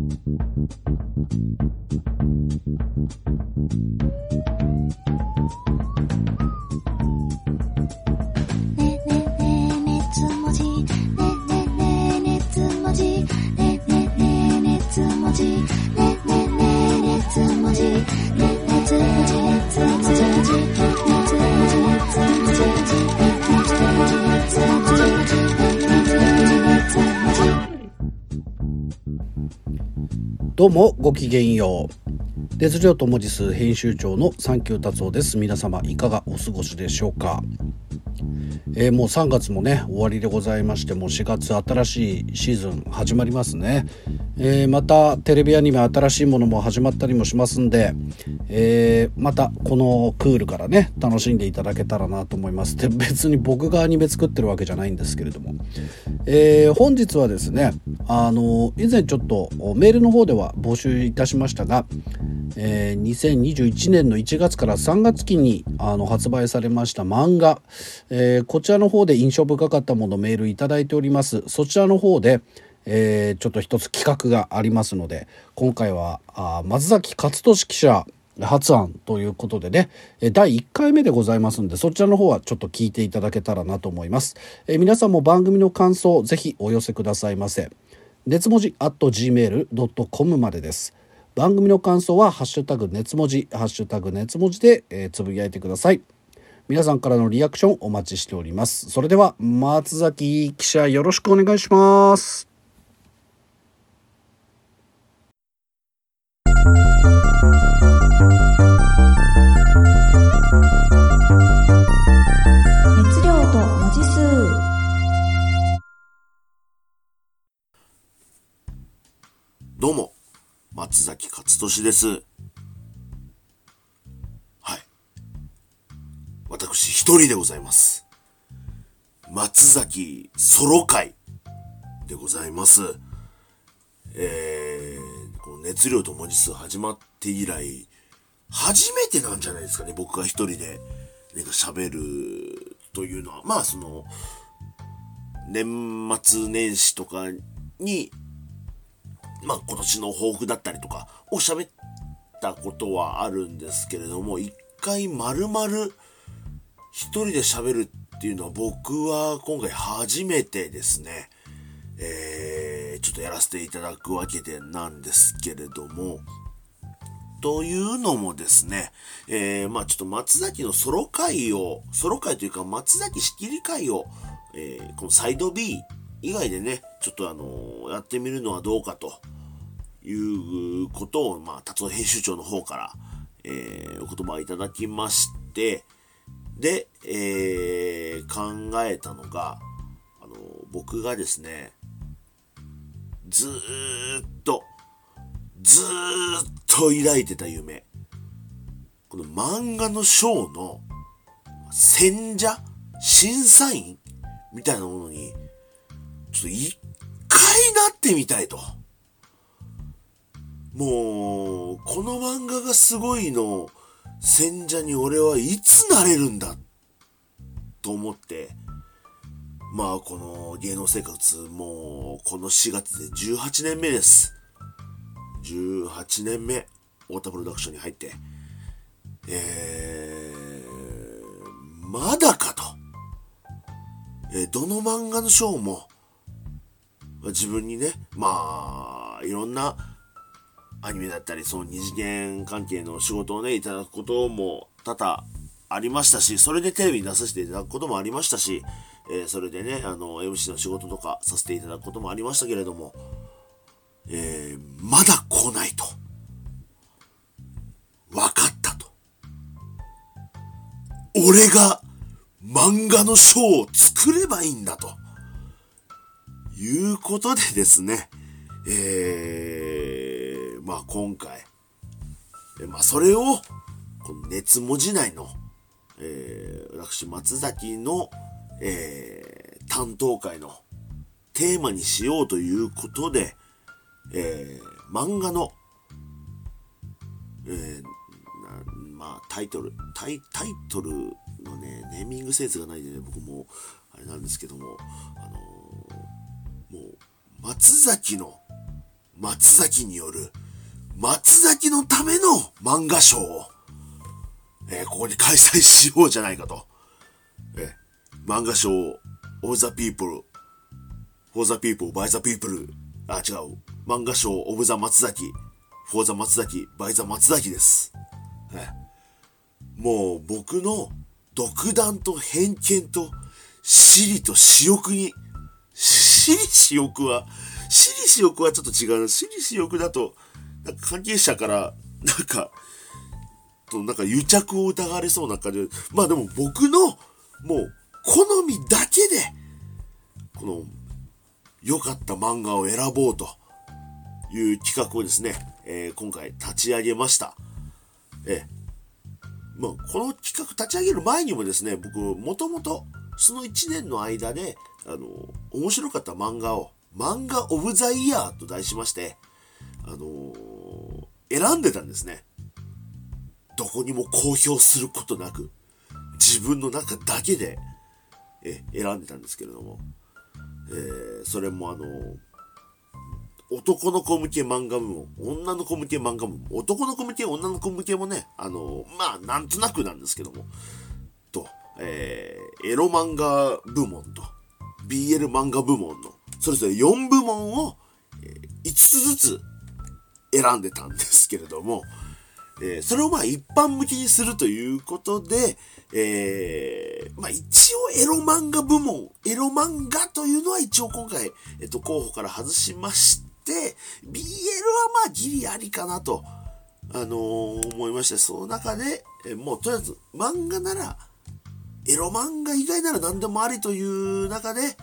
どうもごきげんよう。熱量と文字数編集長のサンキュー達夫です。皆様いかがお過ごしでしょうか。もう3月もね終わりでございまして、もう4月新しいシーズン始まりますね。またテレビアニメ新しいものも始まったりもしますんで、またこのクールからね楽しんでいただけたらなと思います。で、別に僕がアニメ作ってるわけじゃないんですけれども、本日はですね以前ちょっとメールの方では募集いたしましたが、2021年の1月から3月期に発売されました漫画、こちらの方で印象深かったものをメールいただいております。そちらの方で、ちょっと一つ企画がありますので、今回は松崎勝利記者発案ということでね、第1回目でございますので、そちらの方はちょっと聞いていただけたらなと思います。皆さんも番組の感想ぜひお寄せくださいませ。熱文字@gmail.com までです。番組の感想はハッシュタグ熱文字で、つぶやいてください。皆さんからのリアクションお待ちしております。それでは松崎記者、よろしくお願いします。 熱量と文字数。 どうも松崎勝利です。はい、私一人でございます。松崎ソロ会でございます。この熱量と文字数始まって以来初めてなんじゃないですかね、僕が一人でなんか喋るというのは。まあその年末年始とかにまあ今年の抱負だったりとかを喋ったことはあるんですけれども、一回丸々一人で喋るっていうのは僕は今回初めてですね。ちょっとやらせていただくわけでなんですけれども、というのもですね、まあちょっと松崎のソロ会というか松崎仕切り会を、このサイド B 以外でね、ちょっとやってみるのはどうかということを、まあ達夫編集長の方から、お言葉をいただきまして、で、考えたのが、僕がですね、ずーっと抱いてた夢、この漫画の賞の選者審査員みたいなものにちょっと一回なってみたいと。もうこの漫画がすごいの選者に俺はいつなれるんだと思って、まあこの芸能生活もうこの4月で18年目です。18年目太田プロダクションに入って、まだかと、どの漫画の賞も自分にね、まあいろんなアニメだったりその二次元関係の仕事をねいただくことも多々ありましたし、それでテレビに出させていただくこともありましたし、それでねMC の仕事とかさせていただくこともありましたけれども、まだ来ないと分かったと。俺が漫画の賞を作ればいいんだということでですね、まあ今回、まあそれをこの熱文字内の、私松崎の、担当会のテーマにしようということで、漫画の、まあタイトルのねネーミングセンスがないんでね、僕もあれなんですけども、もう松崎の松崎による松崎のための漫画賞を、ここに開催しようじゃないかと。漫画賞 of the people for the people by the people 違う漫画賞 of the 松崎 for the 松崎 by the 松崎です。もう僕の独断と偏見と私利と私欲に、私利私欲はちょっと違う。私利私欲だとなんか関係者からなんか癒着を疑われそうな感じで、まあでも僕のもう好みだけでこの良かった漫画を選ぼうという企画をですね、今回立ち上げました。まあ、この企画立ち上げる前にもですね、僕もともとその1年の間で面白かった漫画を漫画オブザイヤーと題しまして選んでたんですね。どこにも公表することなく自分の中だけで選んでたんですけれども、それも男の子向け漫画部門、女の子向け漫画部門、男の子向け、女の子向けもね、まあなんとなくなんですけどもと、エロ漫画部門と BL 漫画部門のそれぞれ4部門を、5つずつ選んでたんですけれども、それをまあ一般向けにするということで、まあ一応エロ漫画部門、エロ漫画というのは一応今回、候補から外しまして、BL はまあギリありかなと、思いまして、その中で、もうとりあえず漫画なら、エロ漫画以外なら何でもありという中で、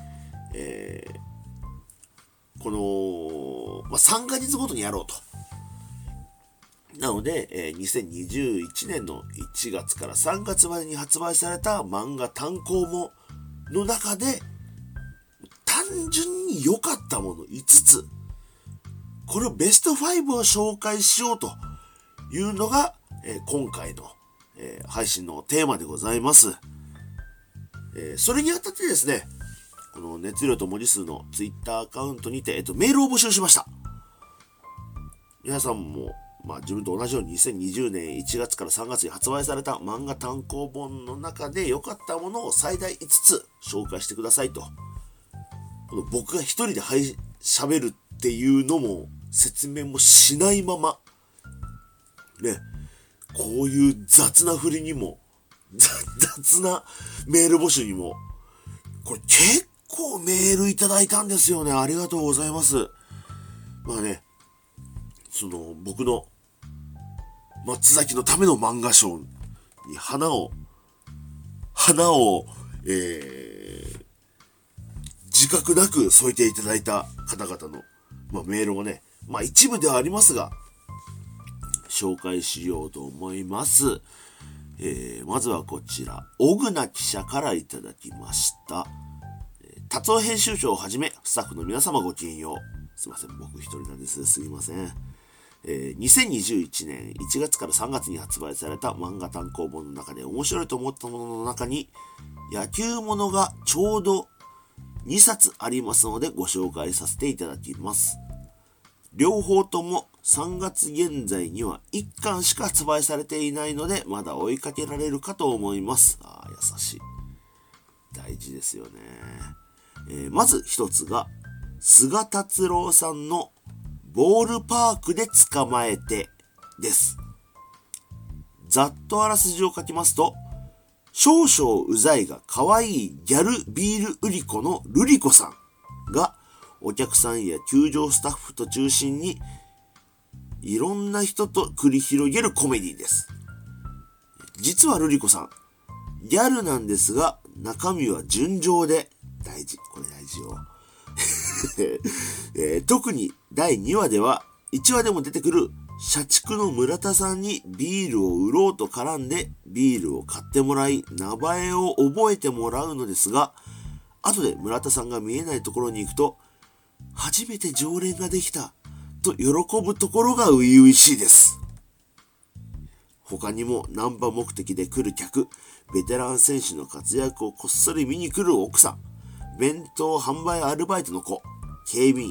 この、まあ3ヶ月ごとにやろうと。なので、2021年の1月から3月までに発売された漫画単行本の中で単純に良かったもの5つ、これをベスト5を紹介しようというのが、今回の、配信のテーマでございます。それにあたってですね、この熱量と文字数の Twitter アカウントにて、メールを募集しました。皆さんもまあ自分と同じように2020年1月から3月に発売された漫画単行本の中で良かったものを最大5つ紹介してくださいと。この僕が一人で喋るっていうのも説明もしないままね、こういう雑な振りにも雑なメール募集にもこれ結構メールいただいたんですよね。ありがとうございます。まあね、その僕の松崎のための漫画賞に花を、自覚なく添えていただいた方々の、メールをね、一部ではありますが、紹介しようと思います。まずはこちら、小倉記者からいただきました。達夫編集長をはじめ、スタッフの皆様ごきげんよう。すいません、僕一人なんです。すいません。2021年1月から3月に発売された漫画単行本の中で面白いと思ったものの中に野球ものがちょうど2冊ありますのでご紹介させていただきます。両方とも3月現在には1巻しか発売されていないのでまだ追いかけられるかと思います。優しい。大事ですよね。まず一つが菅達郎さんのボールパークで捕まえてです。ざっとあらすじを書きますと、少々うざいが可愛いギャルビール売り子のルリコさんがお客さんや球場スタッフと中心にいろんな人と繰り広げるコメディです。実はルリコさん、ギャルなんですが中身は純情で大事。これ大事よ。特に第2話では1話でも出てくる社畜の村田さんにビールを売ろうと絡んでビールを買ってもらい名前を覚えてもらうのですが、後で村田さんが見えないところに行くと初めて常連ができたと喜ぶところが初々しいです。他にもナンパ目的で来る客、ベテラン選手の活躍をこっそり見に来る奥さん、弁当販売アルバイトの子、警備員、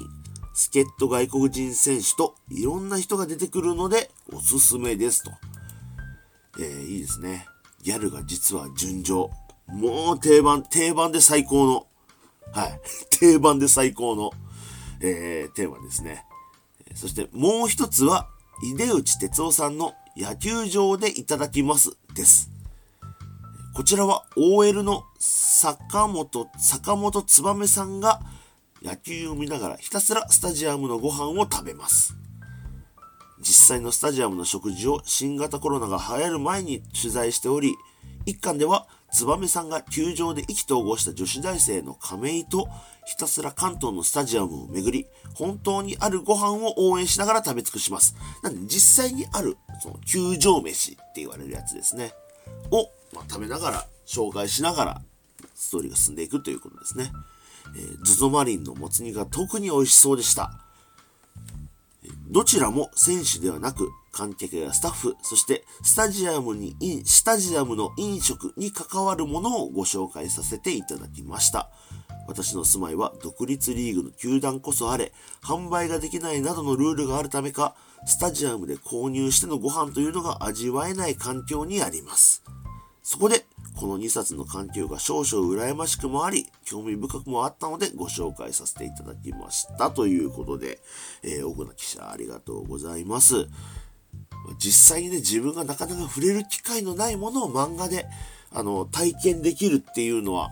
助っ人外国人選手といろんな人が出てくるのでおすすめですと。いいですね。ギャルが実は純情。もう定番で最高の、はい、定番で最高の、テーマですね。そしてもう一つは、出内哲夫さんの野球場でいただきますです。こちらは OL の坂本燕さんが野球を見ながらひたすらスタジアムのご飯を食べます。実際のスタジアムの食事を新型コロナが流行る前に取材しており、一巻では燕さんが球場で意気投合した女子大生の亀井とひたすら関東のスタジアムを巡り、本当にあるご飯を応援しながら食べ尽くします。なんで実際にあるその球場飯って言われるやつですね。を、食べながら紹介しながらストーリーが進んでいくということですね。ズゾマリンのもつ煮が特に美味しそうでした。どちらも選手ではなく観客やスタッフ、そしてスタジアムの飲食に関わるものをご紹介させていただきました。私の住まいは独立リーグの球団こそあれ、販売ができないなどのルールがあるためか、スタジアムで購入してのご飯というのが味わえない環境にあります。そこで、この2冊の環境が少々羨ましくもあり、興味深くもあったのでご紹介させていただきました。ということで、奥名記者ありがとうございます。実際にね、自分がなかなか触れる機会のないものを漫画で、体験できるっていうのは、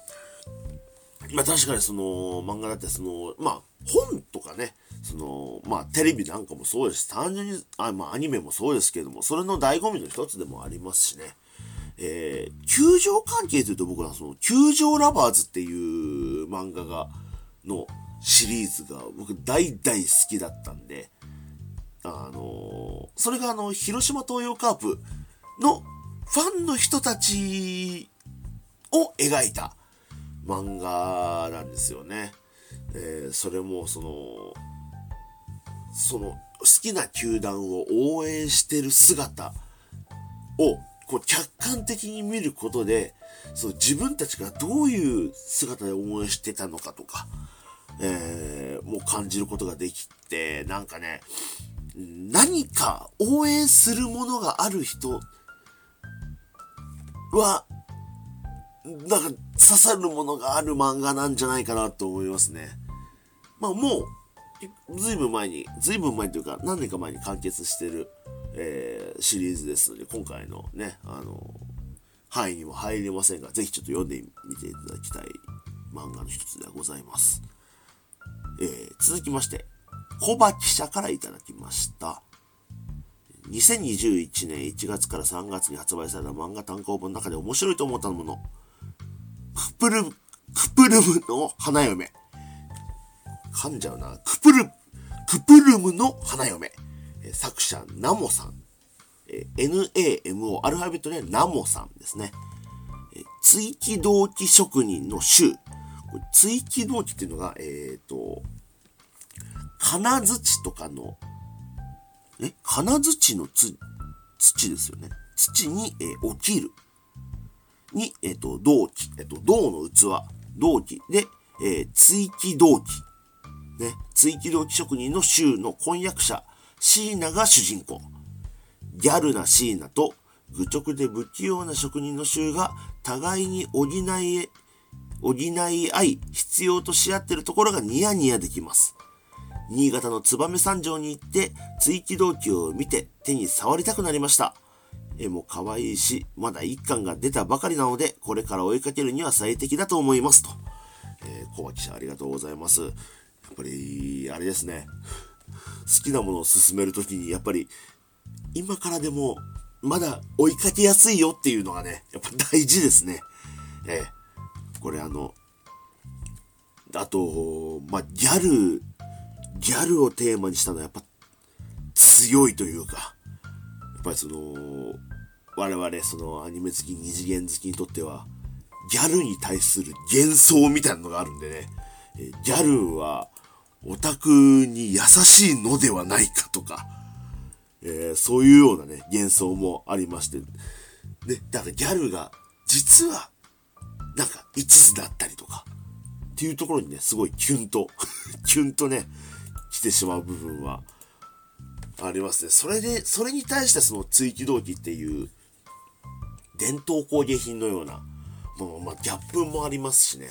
確かにその、漫画だって本とかね、テレビなんかもそうですし、単純に、アニメもそうですけども、それの醍醐味の一つでもありますしね。球場関係というと僕はその球場ラバーズっていう漫画のシリーズが僕大好きだったんで、それが広島東洋カープのファンの人たちを描いた漫画なんですよね。それもその好きな球団を応援してる姿を客観的に見ることで、自分たちがどういう姿で応援してたのかとか、もう感じることができて、なんかね、何か応援するものがある人は、なんか刺さるものがある漫画なんじゃないかなと思いますね。もう、ずいぶん前というか、何年か前に完結してる、シリーズですので、今回のね、範囲にも入れませんが、ぜひちょっと読んでみていただきたい漫画の一つではございます。続きまして、小葉記者からいただきました。2021年1月から3月に発売された漫画単行本の中で面白いと思ったもの、クプルムの花嫁。噛んじゃうな。クプルムの花嫁。作者、ナモさん。NAMO、アルファベットでナモさんですね。追記銅器職人の衆。追記銅器っていうのが、金槌とかの、金槌の土ですよね。土に、起きる。に、銅器。銅の器。銅器で、追記銅器。ね。追記銅器職人の衆の婚約者、シーナが主人公。ギャルなシーナと愚直で不器用な職人の衆が互いに補い合い必要とし合っているところがニヤニヤできます。新潟の燕三条に行って追記銅器を見て手に触りたくなりました。絵も可愛いし、まだ一巻が出たばかりなので、これから追いかけるには最適だと思いますと。小脇記者ありがとうございます。やっぱり、あれですね。好きなものを進めるときに、やっぱり、今からでも、まだ追いかけやすいよっていうのがね、やっぱ大事ですね。これあと、ギャルをテーマにしたのはやっぱ強いというか、やっぱり我々アニメ好き、二次元好きにとっては、ギャルに対する幻想みたいなのがあるんでね、ギャルはオタクに優しいのではないかとか、そういうようなね、幻想もありまして、で、だからギャルが実はなんか一途だったりとかっていうところにね、すごいキュンとね、 てしまう部分はありますね。それに対してその追記動機っていう伝統工芸品のようなもの、ギャップもありますしね。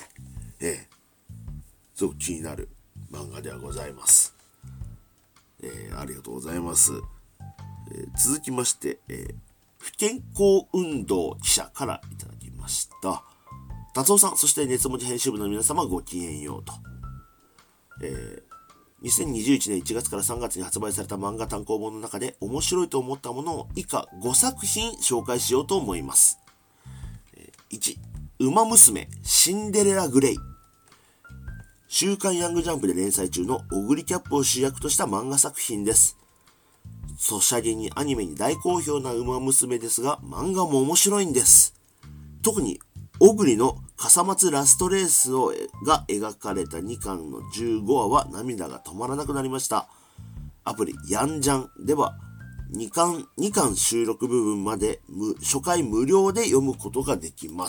すごく気になる漫画ではございます。ありがとうございます。続きまして、不健康運動記者からいただきました。達夫さん、そして熱文字編集部の皆様ごきげんようと。2021年1月から3月に発売された漫画単行本の中で面白いと思ったものを以下5作品紹介しようと思います。1、ウマ娘シンデレラグレイ。週刊ヤングジャンプで連載中のオグリキャップを主役とした漫画作品です。ソシャゲにアニメに大好評なウマ娘ですが、漫画も面白いんです。特にオグリの笠松ラストレースが描かれた2巻の15話は涙が止まらなくなりました。アプリヤンジャンでは2巻収録部分まで初回無料で読むことができます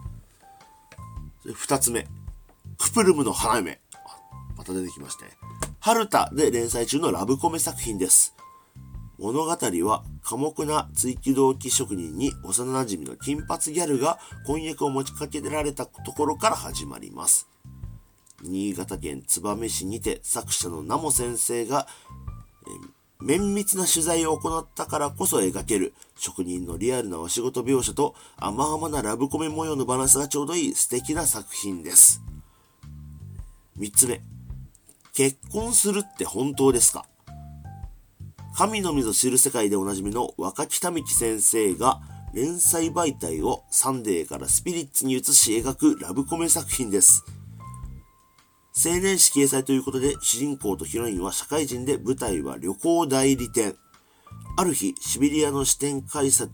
。2つ目、クプルムの花嫁。また出てきましたね。春田で連載中のラブコメ作品です。物語は寡黙な追記動機職人に幼馴染の金髪ギャルが婚約を持ちかけられたところから始まります。新潟県燕市にて作者のナモ先生が綿密な取材を行ったからこそ描ける職人のリアルなお仕事描写と甘々なラブコメ模様のバランスがちょうどいい素敵な作品です。3つ目、結婚するって本当ですか。神のみぞ知る世界でおなじみの若北幹先生が連載媒体をサンデーからスピリッツに移し描くラブコメ作品です。青年誌掲載ということで主人公とヒロインは社会人で舞台は旅行代理店。ある日シベリアの支店開設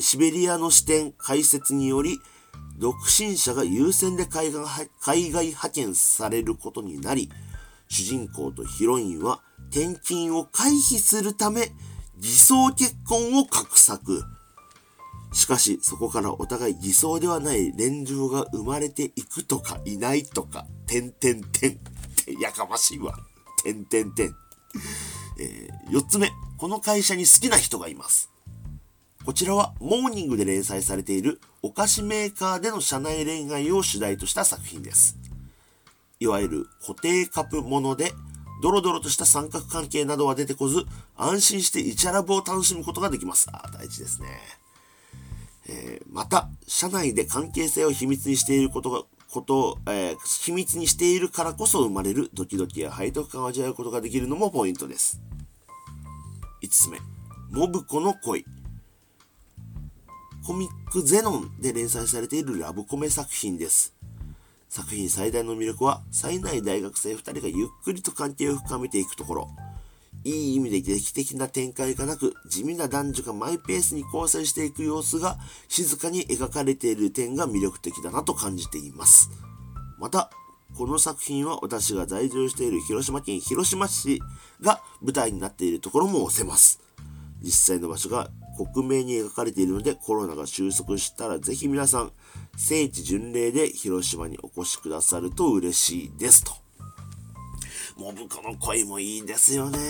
により独身者が優先で海外派遣されることになり、主人公とヒロインは転勤を回避するため偽装結婚を画策。しかしそこからお互い偽装ではない連城が生まれていくとかいないとかやかましいわ。4つ目、この会社に好きな人がいます。こちらはモーニングで連載されているお菓子メーカーでの社内恋愛を主題とした作品です。いわゆる固定カプものでドロドロとした三角関係などは出てこず、安心してイチャラブを楽しむことができます。大事ですね。また社内で関係性を秘密にしている秘密にしているからこそ生まれるドキドキや背徳感を味わうことができるのもポイントです。5つ目、モブコの恋。コミックゼノンで連載されているラブコメ作品です。作品最大の魅力は冴えない大学生2人がゆっくりと関係を深めていくところ。いい意味で劇的な展開がなく、地味な男女がマイペースに交際していく様子が静かに描かれている点が魅力的だなと感じています。またこの作品は私が在住している広島県広島市が舞台になっているところも押せます。実際の場所が克明に描かれているので、コロナが収束したらぜひ皆さん聖地巡礼で広島にお越しくださると嬉しいですと。モブコの恋もいいですよね。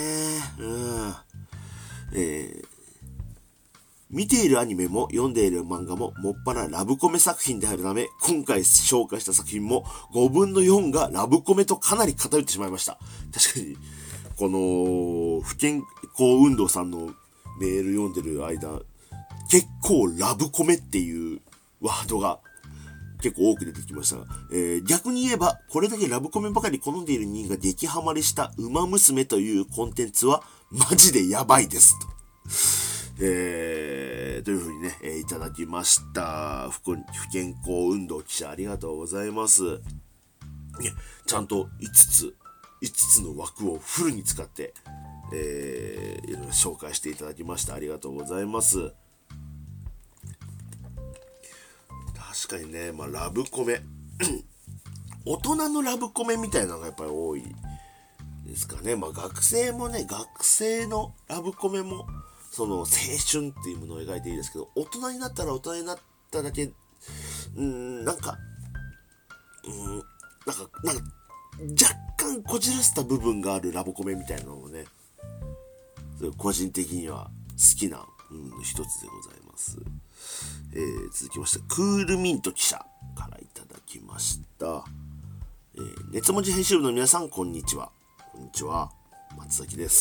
見ているアニメも読んでいる漫画ももっぱらラブコメ作品であるため、今回紹介した作品も5分の4がラブコメとかなり偏ってしまいました。確かにこの不健康運動さんのメール読んでる間、結構ラブコメっていうワードが結構多く出てきましたが、逆に言えばこれだけラブコメばかり好んでいる人が激ハマりしたウマ娘というコンテンツはマジでやばいですと。というふうにね、いただきました。不健康運動記者ありがとうございます。ね、ちゃんと5つの枠をフルに使って、いろいろ紹介していただきました。ありがとうございます。確かにね、ラブコメ大人のラブコメみたいなのがやっぱり多いですかね。学生もね、学生のラブコメもその青春っていうものを描いていいですけど、大人になったら大人になっただけ若干こじらせた部分があるラブコメみたいなのもね、個人的には好きな、一つでございます。続きましてクールミント記者からいただきました。熱文字編集部の皆さん、こんにちは。こんにちは、松崎です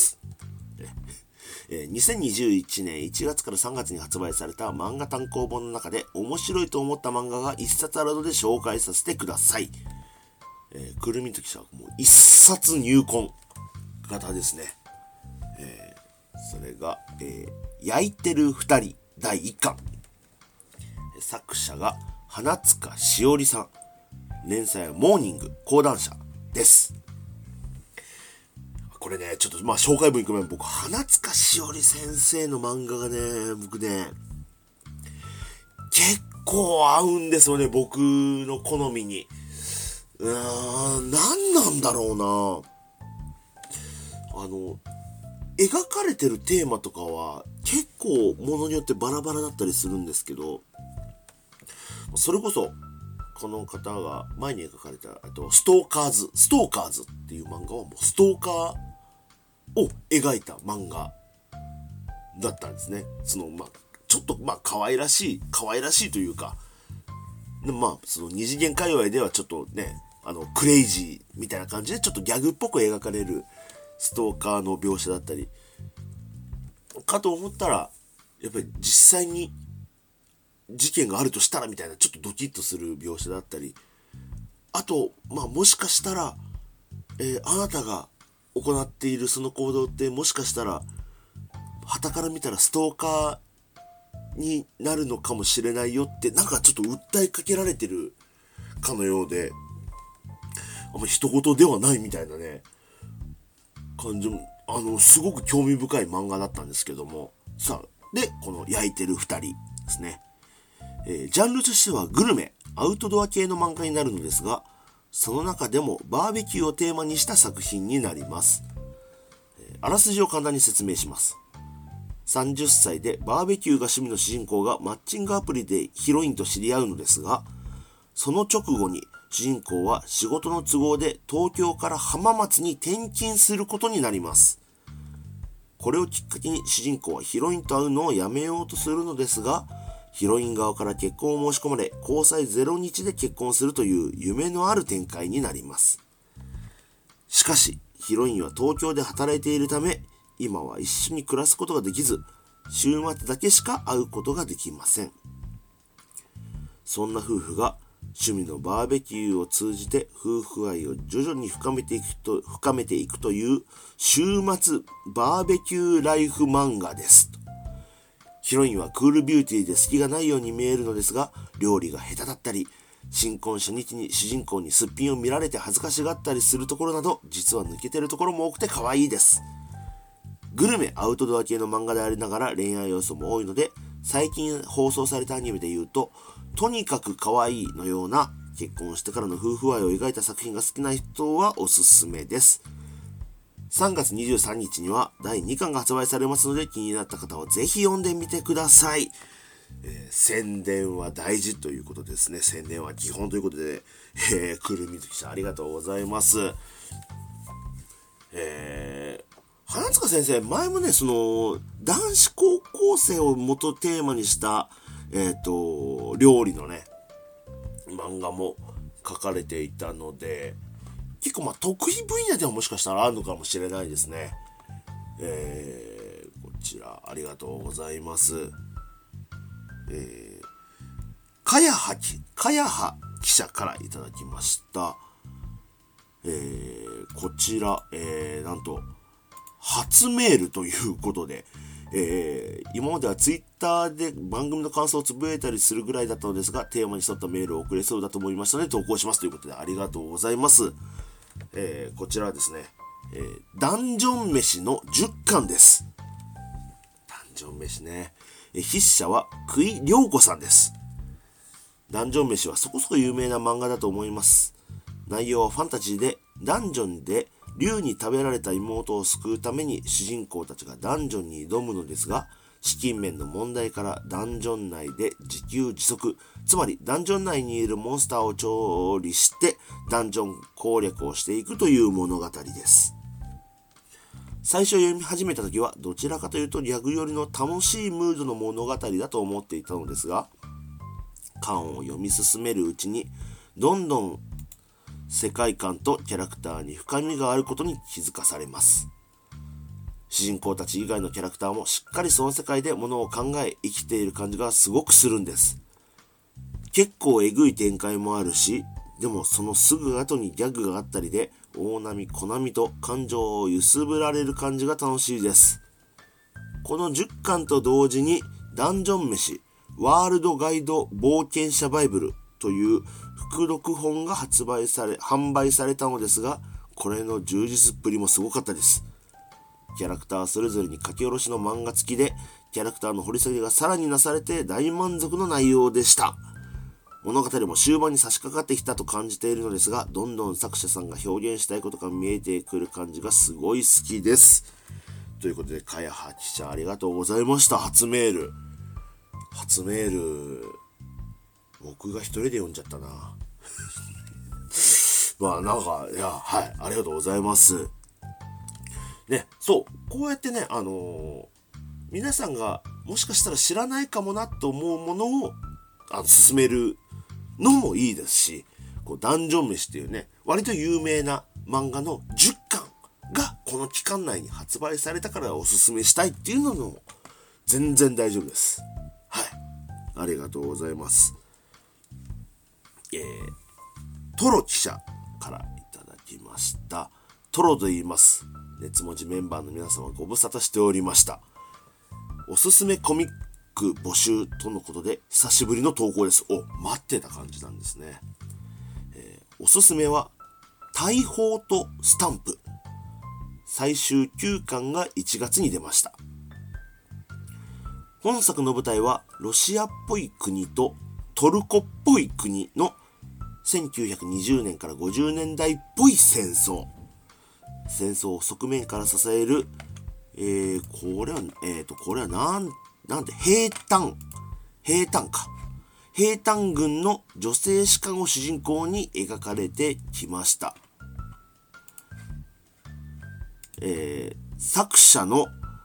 。2021年1月から3月に発売された漫画単行本の中で面白いと思った漫画が1冊あるので紹介させてください。クールミント記者はもう1冊入魂型ですね。それが、焼いてる2人第1巻。作者が花塚しおりさん。連載はモーニング講談社です。これね、ちょっと紹介文行く前に僕、花塚しおり先生の漫画がね、僕ね、結構合うんですよね、僕の好みに。何なんだろうな。描かれてるテーマとかは結構ものによってバラバラだったりするんですけど、それこそこの方が前に描かれたストーカーズっていう漫画はもうストーカーを描いた漫画だったんですね。ちょっと可愛らしいというか、その二次元界隈ではちょっとね、クレイジーみたいな感じでちょっとギャグっぽく描かれるストーカーの描写だったりかと思ったら、やっぱり実際に事件があるとしたらみたいなちょっとドキッとする描写だったり、あともしかしたら、あなたが行っているその行動ってもしかしたら傍から見たらストーカーになるのかもしれないよって、なんかちょっと訴えかけられてるかのようで、人事ではないみたいなね感じも、すごく興味深い漫画だったんですけども、でこの焼いてる2人ですね。ジャンルとしてはグルメアウトドア系の漫画になるのですが、その中でもバーベキューをテーマにした作品になります。あらすじを簡単に説明します。30歳でバーベキューが趣味の主人公がマッチングアプリでヒロインと知り合うのですが、その直後に主人公は仕事の都合で東京から浜松に転勤することになります。これをきっかけに主人公はヒロインと会うのをやめようとするのですが、ヒロイン側から結婚を申し込まれ、交際0日で結婚するという夢のある展開になります。しかし、ヒロインは東京で働いているため、今は一緒に暮らすことができず、週末だけしか会うことができません。そんな夫婦が趣味のバーベキューを通じて夫婦愛を徐々に深めていくという週末バーベキューライフ漫画です。ヒロインはクールビューティーで隙がないように見えるのですが、料理が下手だったり、新婚初日に主人公にすっぴんを見られて恥ずかしがったりするところなど、実は抜けてるところも多くて可愛いです。グルメアウトドア系の漫画でありながら恋愛要素も多いので、最近放送されたアニメで言うと、とにかく可愛いのような結婚してからの夫婦愛を描いた作品が好きな人はおすすめです。3月23日には第2巻が発売されますので、気になった方はぜひ読んでみてください。宣伝は大事ということですね。宣伝は基本ということで、クールミント記者ありがとうございます。花塚先生、前もね、その男子高校生を元テーマにした料理のね漫画も書かれていたので、結構得意分野ではもしかしたらあるのかもしれないですね。こちらありがとうございます。かやは記者からいただきました。こちら、なんと初メールということで、今まではツイッターで番組の感想をつぶやいたりするぐらいだったのですが、テーマに沿ったメールを送れそうだと思いましたので投稿しますということで、ありがとうございます。こちらはですね、ダンジョン飯の10巻です。ダンジョン飯ね、筆者は久井涼子さんです。ダンジョン飯はそこそこ有名な漫画だと思います。内容はファンタジーで、ダンジョンで竜に食べられた妹を救うために主人公たちがダンジョンに挑むのですが、 資金面の問題からダンジョン内で自給自足、つまりダンジョン内にいるモンスターを調理してダンジョン攻略をしていくという物語です。最初読み始めた時はどちらかというとギャグ寄りの楽しいムードの物語だと思っていたのですが、巻を読み進めるうちにどんどん世界観とキャラクターに深みがあることに気づかされます。主人公たち以外のキャラクターもしっかりその世界で物を考え生きている感じがすごくするんです。結構えぐい展開もあるし、でもそのすぐ後にギャグがあったりで大波小波と感情を揺すぶられる感じが楽しいです。この10巻と同時にダンジョン飯ワールドガイド冒険者バイブルという副読本が販売されたのですが、これの充実っぷりもすごかったです。キャラクターそれぞれに書き下ろしの漫画付きで、キャラクターの掘り下げがさらになされて大満足の内容でした。物語も終盤に差し掛かってきたと感じているのですが、どんどん作者さんが表現したいことが見えてくる感じがすごい好きです。ということで、かやは記者ありがとうございました。初メール、僕が一人で読んじゃったな。まあなんか、いや、はい、ありがとうございます。ね、そう、こうやってね、皆さんがもしかしたら知らないかもなと思うものを進めるのもいいですし、こうダンジョン飯っていうね、割と有名な漫画の10巻がこの期間内に発売されたからおすすめしたいっていうのも全然大丈夫です。はい、ありがとうございます。トロ記者からいただきました。トロと言います。熱文字メンバーの皆様ご無沙汰しておりました。おすすめコミック募集とのことで久しぶりの投稿です。待ってた感じなんですね。おすすめは大砲とスタンプ、最終9巻が1月に出ました。本作の舞台はロシアっぽい国とトルコっぽい国の1920年から50年代っぽい戦争を側面から支える、これはなんて兵隊軍の女性士官を主人公に描かれてきました。作者の、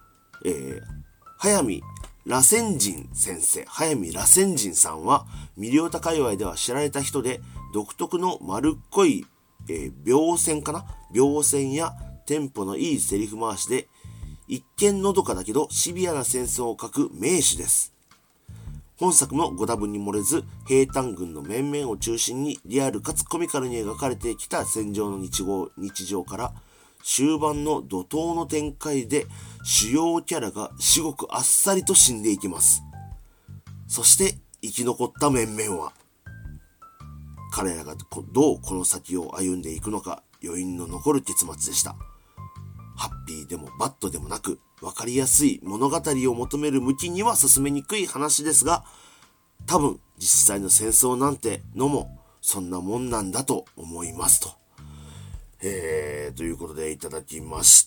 早見螺旋人先生、早見螺旋人さんはミリオタ界隈では知られた人で、独特の丸っこい、描線やテンポのいいセリフ回しで、一見のどかだけどシビアな戦争を書く名手です。本作もご多分に漏れず、兵隊軍の面々を中心にリアルかつコミカルに描かれてきた戦場の日常から、終盤の怒涛の展開で主要キャラが至極あっさりと死んでいきます。そして生き残った面々は、彼らがどうこの先を歩んでいくのか余韻の残る結末でした。ハッピーでもバッドでもなく、分かりやすい物語を求める向きには進めにくい話ですが、多分実際の戦争なんてのもそんなもんなんだと思いますと。ということでいただきました。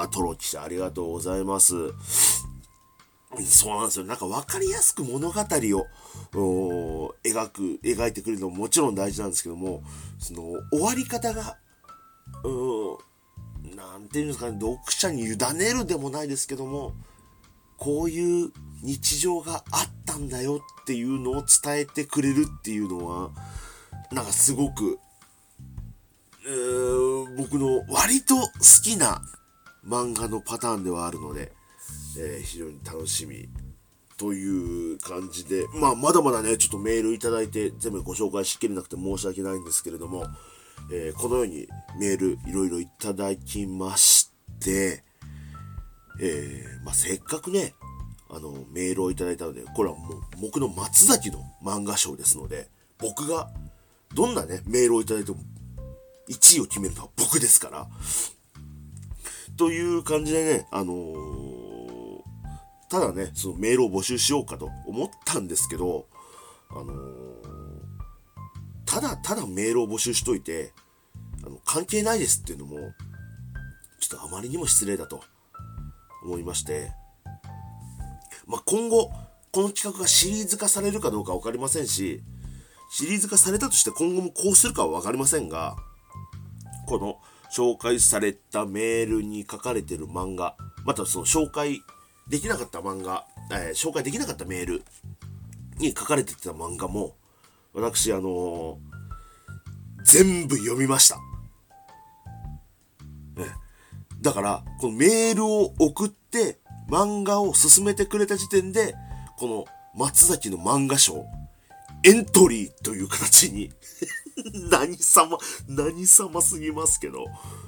トロ記者ありがとうございます。そうなんですよ。なんか分かりやすく物語を描いてくるのももちろん大事なんですけども、その終わり方がなんていうんですかね、読者に委ねるでもないですけども、こういう日常があったんだよっていうのを伝えてくれるっていうのは、なんかすごく僕の割と好きな漫画のパターンではあるので、非常に楽しみという感じで、まだまだねちょっとメールいただいて全部ご紹介しきれなくて申し訳ないんですけれども、このようにメールいろいろいただきまして、せっかくねメールをいただいたので、これはもう僕の松崎の漫画賞ですので、僕がどんなねメールをいただいても1位を決めるのは僕ですからという感じでね、ただねそのメールを募集しようかと思ったんですけど、ただメールを募集しといて関係ないですっていうのもちょっとあまりにも失礼だと思いまして、 今後この企画がシリーズ化されるかどうか分かりませんし、シリーズ化されたとして今後もこうするかは分かりませんが、この紹介されたメールに書かれている漫画、またその紹介できなかった漫画、紹介できなかったメールに書かれてた漫画も私全部読みました。だからこのメールを送って漫画を進めてくれた時点で、この松崎の漫画賞エントリーという形に何様すぎますけど、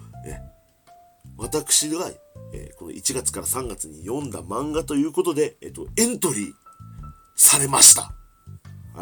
私が、この1月から3月に読んだ漫画ということで、エントリーされました。はい。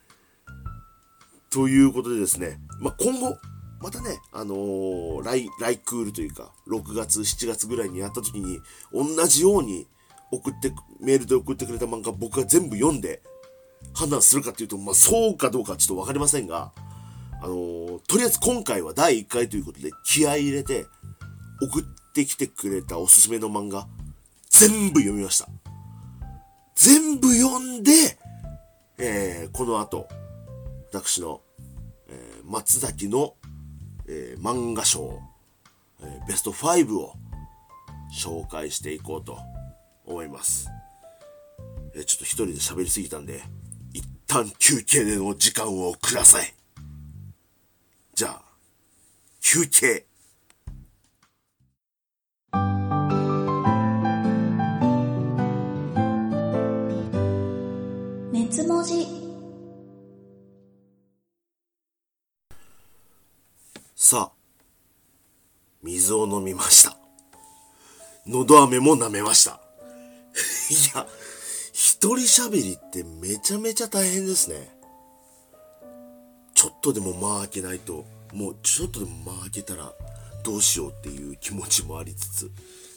ということでですね、今後またね、ライクールというか6月7月ぐらいにやった時に同じようにメールで送ってくれた漫画僕が全部読んで判断するかっていうと、そうかどうかちょっと分かりませんが、とりあえず今回は第1回ということで気合い入れて送ってきてくれたおすすめの漫画全部読みました。全部読んで、この後私の、松崎の、漫画賞、ベスト5を紹介していこうと思います。ちょっと一人で喋りすぎたんで一旦休憩での時間をください。じゃあ休憩。 熱文字。 さあ水を飲みました。喉飴も舐めました。いや、一人喋りってめちゃめちゃ大変ですね。ちょっとでも間開けないと、もうちょっとでも間開けたらどうしようっていう気持ちもありつつ、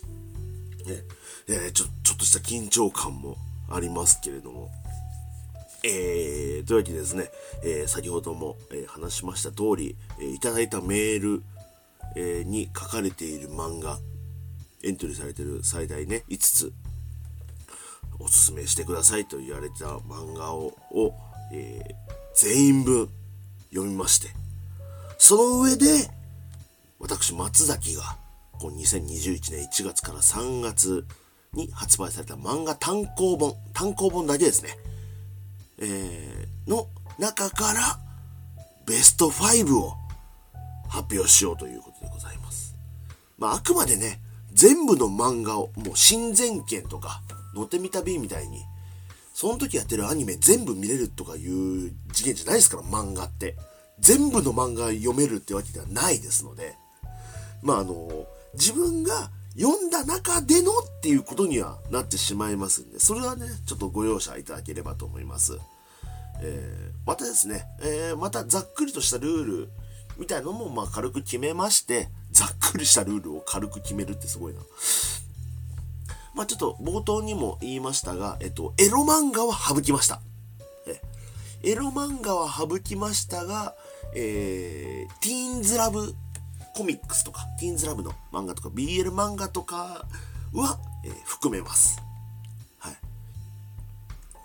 ちょっとした緊張感もありますけれども、というわけでですね、先ほども、話しました通り、いただいたメール、に書かれている漫画、エントリーされている最大ね5つおすすめしてくださいと言われた漫画を、全員分読みまして、その上で私松崎がこの2021年1月から3月に発売された漫画単行本だけですね、の中からベスト5を発表しようということでございます。あくまでね、全部の漫画をもう親善剣とかのてみた B みたいにその時やってるアニメ全部見れるとかいう次元じゃないですから。漫画って全部の漫画読めるってわけではないですので、自分が読んだ中でのっていうことにはなってしまいますんで、それはねちょっとご容赦いただければと思います。またですね、またざっくりとしたルールみたいなのも軽く決めまして、ざっくりしたルールを軽く決めるってすごいな。ちょっと冒頭にも言いましたが、エロ漫画は省きました。エロ漫画は省きましたが、ティーンズラブコミックスとか、ティーンズラブの漫画とか、BL 漫画とかは、含めます。はい。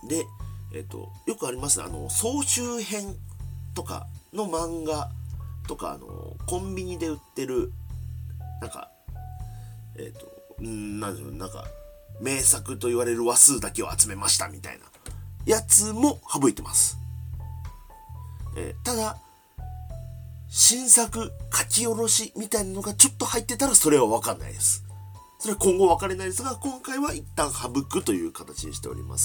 で、よくありますね、総集編とかの漫画とか、コンビニで売ってる、名作と言われる話数だけを集めましたみたいなやつも省いてます。ただ新作書き下ろしみたいなのがちょっと入ってたらそれは分かんないです。それは今後分かれないですが、今回は一旦省くという形にしております。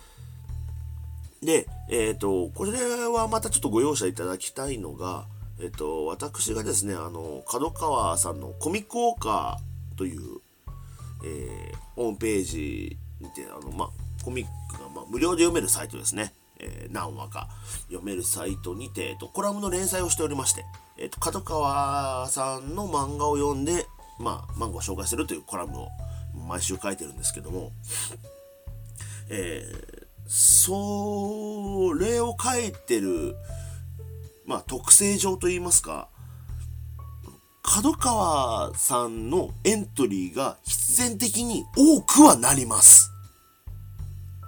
で、これはまたちょっとご容赦いただきたいのが、私がですね、角川さんのコミックウォーカーという、ホームページにて、コミックが、無料で読めるサイトですね。何話か読めるサイトにて、コラムの連載をしておりまして、角川さんの漫画を読んで、漫画を紹介するというコラムを毎週書いてるんですけども、それを書いてる、特性上といいますか、角川さんのエントリーが必然的に多くはなります。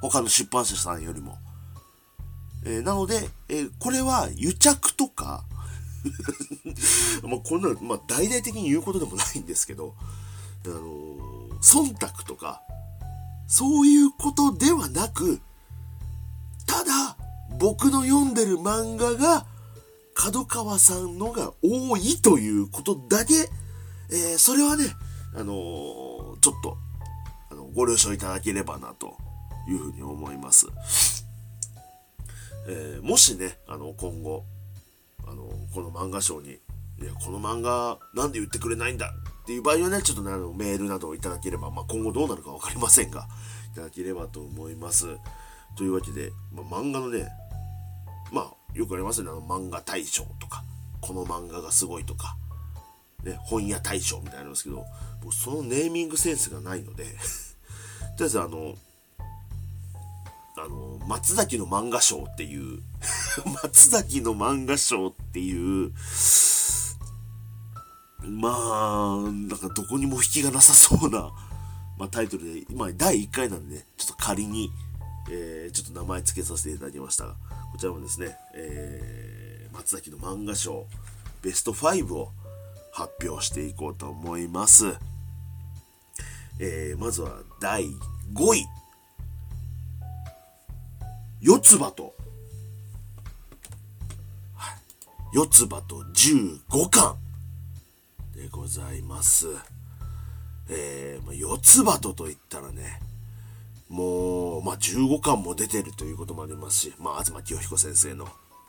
他の出版社さんよりも。なので、これは癒着とか、まあこんな、まあ大々的に言うことでもないんですけど、忖度とか、そういうことではなく、ただ、僕の読んでる漫画が、角川さんのが多いということだけ、それはね、ちょっと、ご了承いただければな、というふうに思います。もしね、今後、この漫画賞に、いや、この漫画、なんで言ってくれないんだっていう場合はね、ちょっとね、メールなどをいただければ、まあ、今後どうなるかわかりませんが、いただければと思います。というわけで、まあ、漫画のね、まあ、よくありますね、漫画大賞とか、この漫画がすごいとか、ね、本屋大賞みたいなのありますけど、僕そのネーミングセンスがないので、とりあえず松崎の漫画賞っていう松崎の漫画賞っていうまあなんかどこにも引きがなさそうな、まあ、タイトルで今第1回なんで、ね、ちょっと仮に、ちょっと名前付けさせていただきましたが、こちらもですね、松崎の漫画賞ベスト5を発表していこうと思います。まずは第5位、四つ葉と、四つ葉と15巻でございます。四つ葉といったらね、もう、まあ、15巻も出てるということもありますし、まあ、東清彦先生の。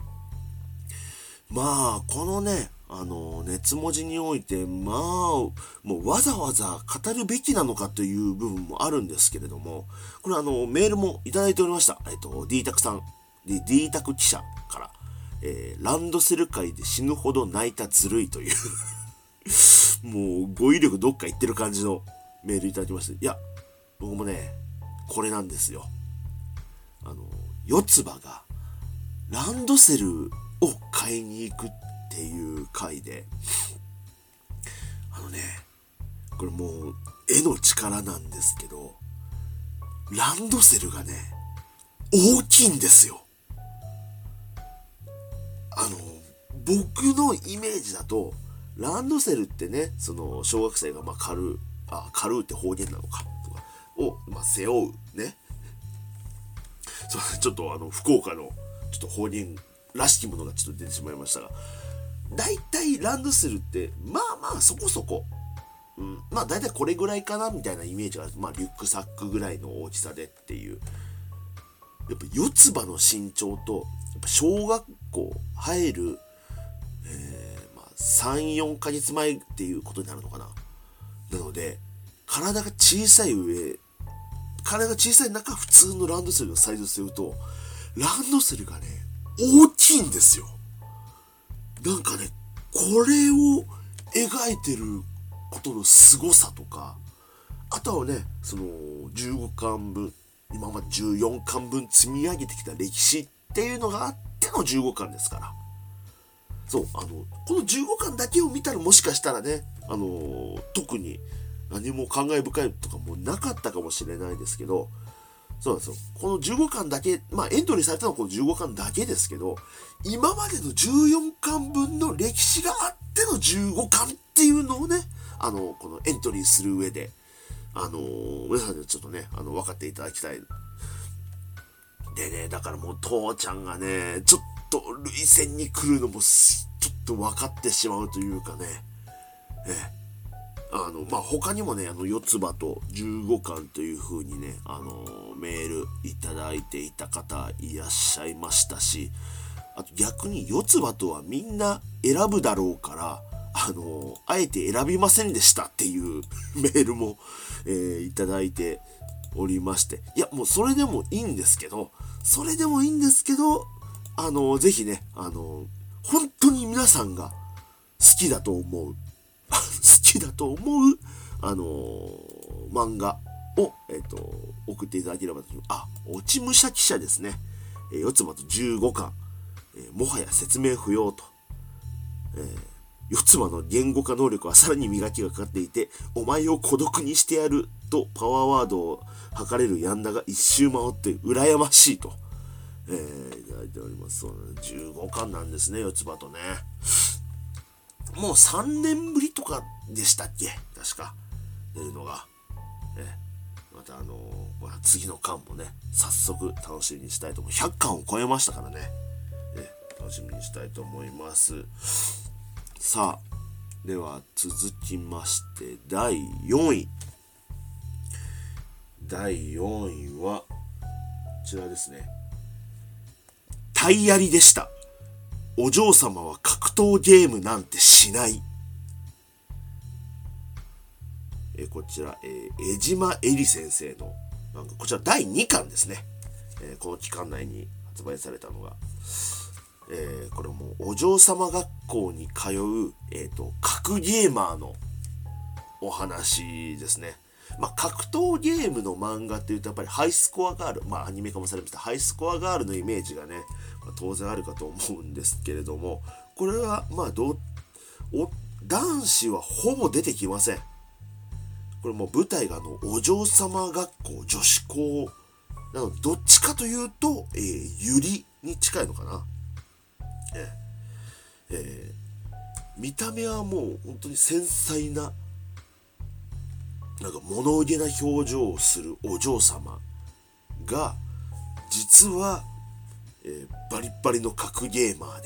まあ、このね、熱文字において、まあ、もうわざわざ語るべきなのかという部分もあるんですけれども、これメールもいただいておりました。D タクさん、D タク記者から、ランドセル界で死ぬほど泣いたずるいという、もう語彙力どっか行ってる感じのメールいただきまして、いや、僕もね、これなんですよ。四つ葉がランドセルを買いに行くっていう回で、これもう絵の力なんですけど、ランドセルがね、大きいんですよ。僕のイメージだと、ランドセルってね、その小学生がまあカルーって方言なのかとかを、まあ、背負うね、ちょっと福岡のちょっと方言らしきものがちょっと出てしまいましたが、だいたいランドセルってまあまあそこそこ、まあだいたいこれぐらいかなみたいなイメージがある。まあリュックサックぐらいの大きさでっていう、やっぱ四つ葉の身長とやっぱ小学校入る、まあ、3,4 ヶ月前っていうことになるのかな。なので体が小さい中、普通のランドセルのサイズをすると、ランドセルがね、大きいんですよ。なんかね、これを描いてることの凄さとか、あとはね、その15巻分、今まで14巻分積み上げてきた歴史っていうのがあっての15巻ですから。そう、この15巻だけを見たらもしかしたらね、特に何も感慨深いとかもなかったかもしれないですけど、そうなんですよ。この15巻だけ、まあエントリーされたのはこの15巻だけですけど、今までの14巻分の歴史があっての15巻っていうのをね、このエントリーする上で、皆さんにちょっとね、分かっていただきたい。でね、だからもう父ちゃんがね、ちょっと涙腺に来るのもちょっと分かってしまうというかね、まあ、他にもね、四つ葉と15巻という風にね、メールいただいていた方いらっしゃいましたし、あと逆に四つ葉とはみんな選ぶだろうから、あえて選びませんでしたっていうメールも、いただいておりまして、いや、もうそれでもいいんですけど、ぜひね、本当に皆さんが好きだと思う、漫画を、送っていただければと。落ち武者記者ですね。四つ葉と15巻、もはや説明不要と。 四つ葉の言語化能力はさらに磨きがかかっていて、お前を孤独にしてやるとパワーワードを吐かれるヤンダが一周回って羨ましいと、いただいております。そう15巻なんですね、四つ葉とね。もう3年ぶりとかでしたっけ、確か出るのが。また次の巻もね、早速楽しみにしたいと思う。100巻を超えましたからね、楽しみにしたいと思います。さあ、では続きまして第4位。第4位はこちらですね。タイヤリでした。お嬢様は格闘ゲームなんてしない。こちら、江島恵里先生のなんかこちら第2巻ですね。この期間内に発売されたのが、これもお嬢様学校に通う、格ゲーマーのお話ですね。格闘ゲームの漫画っていうとやっぱりハイスコアガール、アニメ化もされましたハイスコアガールのイメージがね、当然あるかと思うんですけれども、これは男子はほぼ出てきません。これもう舞台がお嬢様学校女子校なので、どっちかというと、ユリに近いのかな。見た目はもう本当に繊細な、なんか物憂げな表情をするお嬢様が実は、バリッバリの格ゲーマー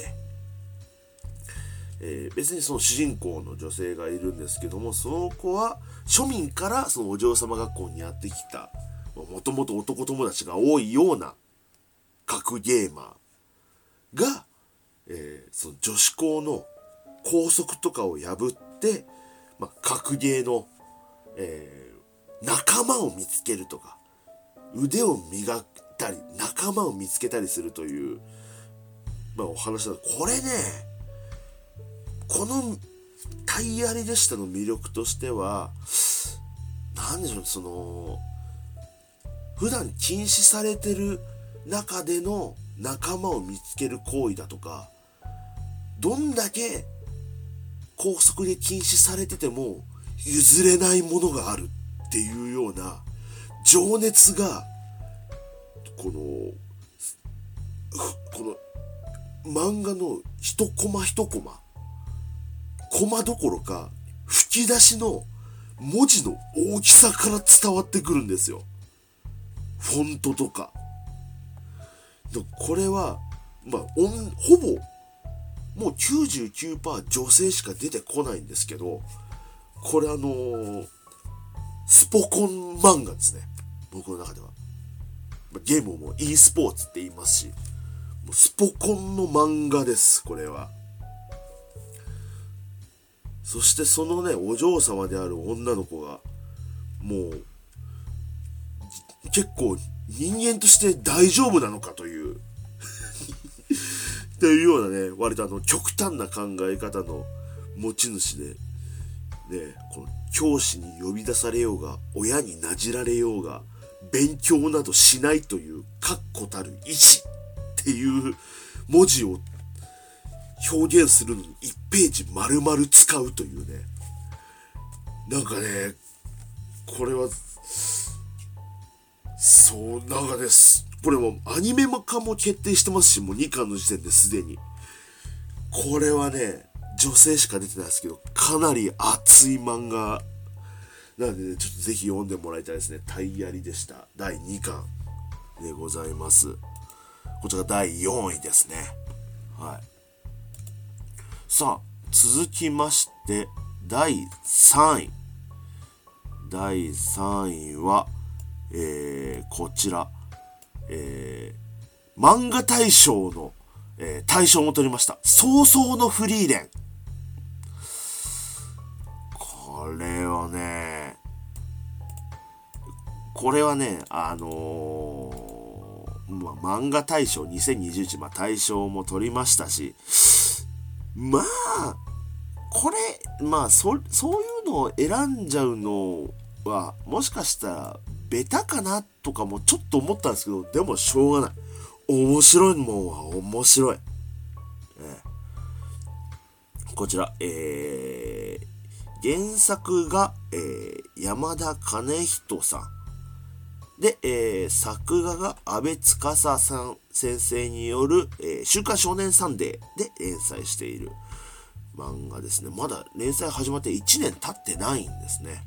で、別にその主人公の女性がいるんですけども、その子は庶民からそのお嬢様学校にやってきた、もともと男友達が多いような格ゲーマーが、その女子校の校則とかを破って、格ゲーの、仲間を見つけるとか、腕を磨いたり仲間を見つけたりするという、お話だ。これね、このタイヤリでしたの魅力としては、なんでしょう、その普段禁止されてる中での仲間を見つける行為だとか、どんだけ校則で禁止されてても譲れないものがあるっていうような情熱が、この漫画の一コマ一コマ、コマどころか吹き出しの文字の大きさから伝わってくるんですよ。フォントとか。これはほぼもう 99% 女性しか出てこないんですけど、これスポコン漫画ですね、僕の中では。ゲームも e スポーツって言いますし、もうスポコンの漫画です、これは。そしてそのね、お嬢様である女の子がもう結構人間として大丈夫なのかというというようなね、割と極端な考え方の持ち主で、ね、この教師に呼び出されようが親になじられようが勉強などしないという確固たる意志っていう文字を表現するのに1ページ丸々使うというね、なんかね、これはそうなんかです。これもアニメ化も決定してますし、もう2巻の時点ですでに。これはね、女性しか出てないですけど、かなり熱い漫画なので、ね、ちょっとぜひ読んでもらいたいですね。タイヤリでした。第2巻でございます。こちらが第4位ですね。はい。さあ、続きまして、第3位。第3位は、こちら、漫画大賞の、大賞も取りました。早々のフリーレン。これはね、漫画大賞2021、大賞も取りましたし、これ、そういうのを選んじゃうのは、もしかしたら、ベタかなとかもちょっと思ったんですけど、でもしょうがない。面白いもんは面白い。 こちら、原作が、山田兼人さんで、作画が安倍司さん先生による、週刊少年サンデーで連載している漫画ですね。まだ連載始まって1年経ってないんですね。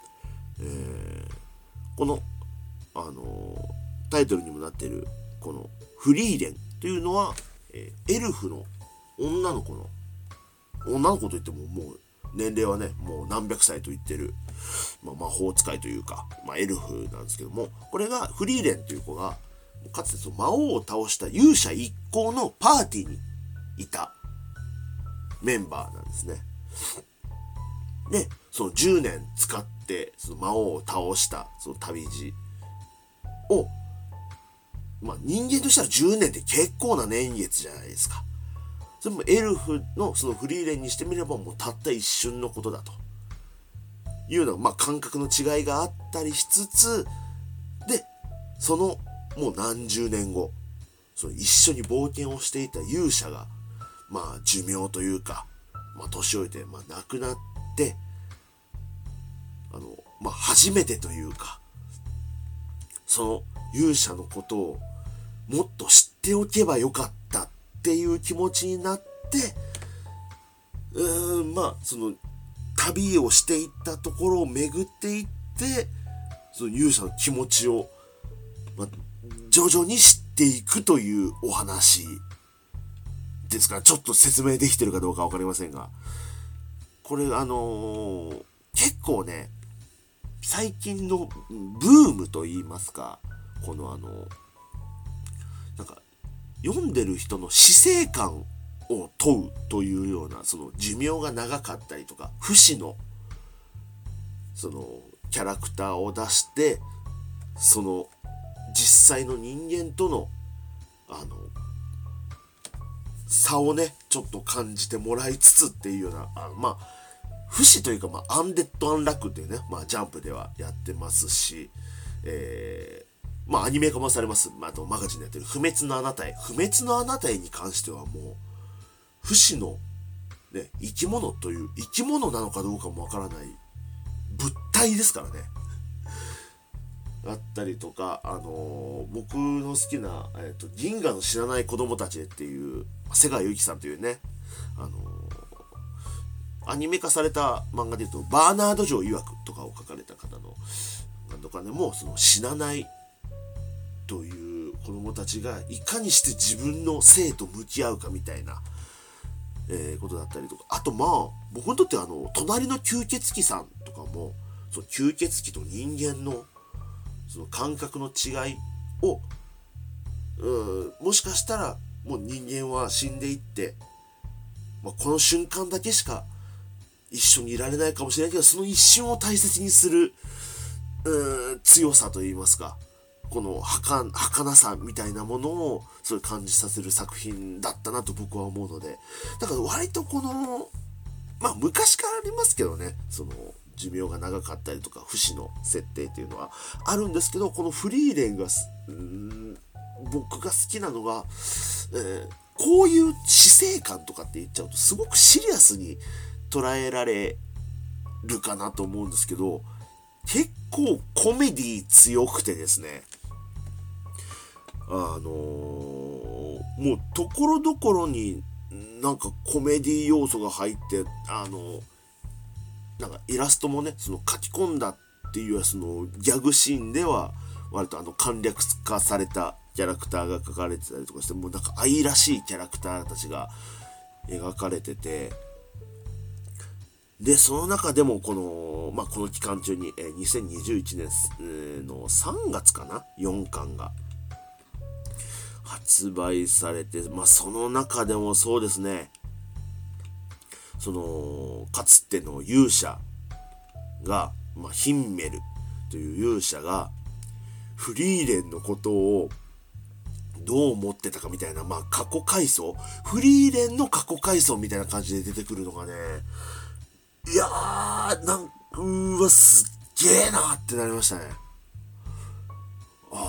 この、タイトルにもなっているこのフリーレンというのは、エルフの女の子といってももう年齢はねもう何百歳と言ってる、魔法使いというか、エルフなんですけども、これがフリーレンという子がかつてその魔王を倒した勇者一行のパーティーにいたメンバーなんですね。でその10年使ってその魔王を倒したその旅路を、人間としたら10年って結構な年月じゃないですか。それもエルフのそのフリーレンにしてみればもうたった一瞬のことだというような、感覚の違いがあったりしつつで、そのもう何十年後、その一緒に冒険をしていた勇者が寿命というか、年老いて亡くなって、初めてというか、その勇者のことをもっと知っておけばよかったっていう気持ちになって、その旅をしていったところを巡っていって、その勇者の気持ちを、徐々に知っていくというお話ですから、ちょっと説明できてるかどうかわかりませんが、これ結構ね、最近のブームといいますか、この読んでる人の死生観を問うというような、その寿命が長かったりとか不死のそのキャラクターを出して、その実際の人間との差をねちょっと感じてもらいつつっていうような、不死というか、アンデッド・アンラックっていうね、ジャンプではやってますし、アニメ化もされます。あとマガジンでやってる不滅のあなたへ。不滅のあなたへに関してはもう不死の、ね、生き物という生き物なのかどうかもわからない物体ですからね。あったりとか、僕の好きな、銀河の知らない子供たちへっていう瀬川由紀さんというね、アニメ化された漫画でいうとバーナード城曰くとかを書かれた方のとかでも、その死なないという子供たちがいかにして自分の生と向き合うかみたいな、ことだったりとか、あと僕にとっては隣の吸血鬼さんとかも、その吸血鬼と人間のその感覚の違いを、もしかしたらもう人間は死んでいって、この瞬間だけしか一緒にいられないかもしれないけど、その一瞬を大切にする強さといいますか、この儚さみたいなものをそう感じさせる作品だったなと僕は思うので、だから割とこの昔からありますけどね、その寿命が長かったりとか不死の設定っていうのはあるんですけど、このフリーレンが僕が好きなのが、こういう死生観とかって言っちゃうとすごくシリアスに捉えられるかなと思うんですけど、結構コメディ強くてですね、もうところどころになんかコメディ要素が入って、なんかイラストもね、その書き込んだっていうそのギャグシーンでは割と簡略化されたキャラクターが描かれてたりとかして、もうなんか愛らしいキャラクターたちが描かれてて、でその中でもこの期間中に2021年の3月かな、4巻が発売されて、その中でもそうですね、そのかつての勇者が、ヒンメルという勇者がフリーレンのことをどう思ってたかみたいな、過去回想、フリーレンの過去回想みたいな感じで出てくるのがね、いやー、すっげーなーってなりましたね。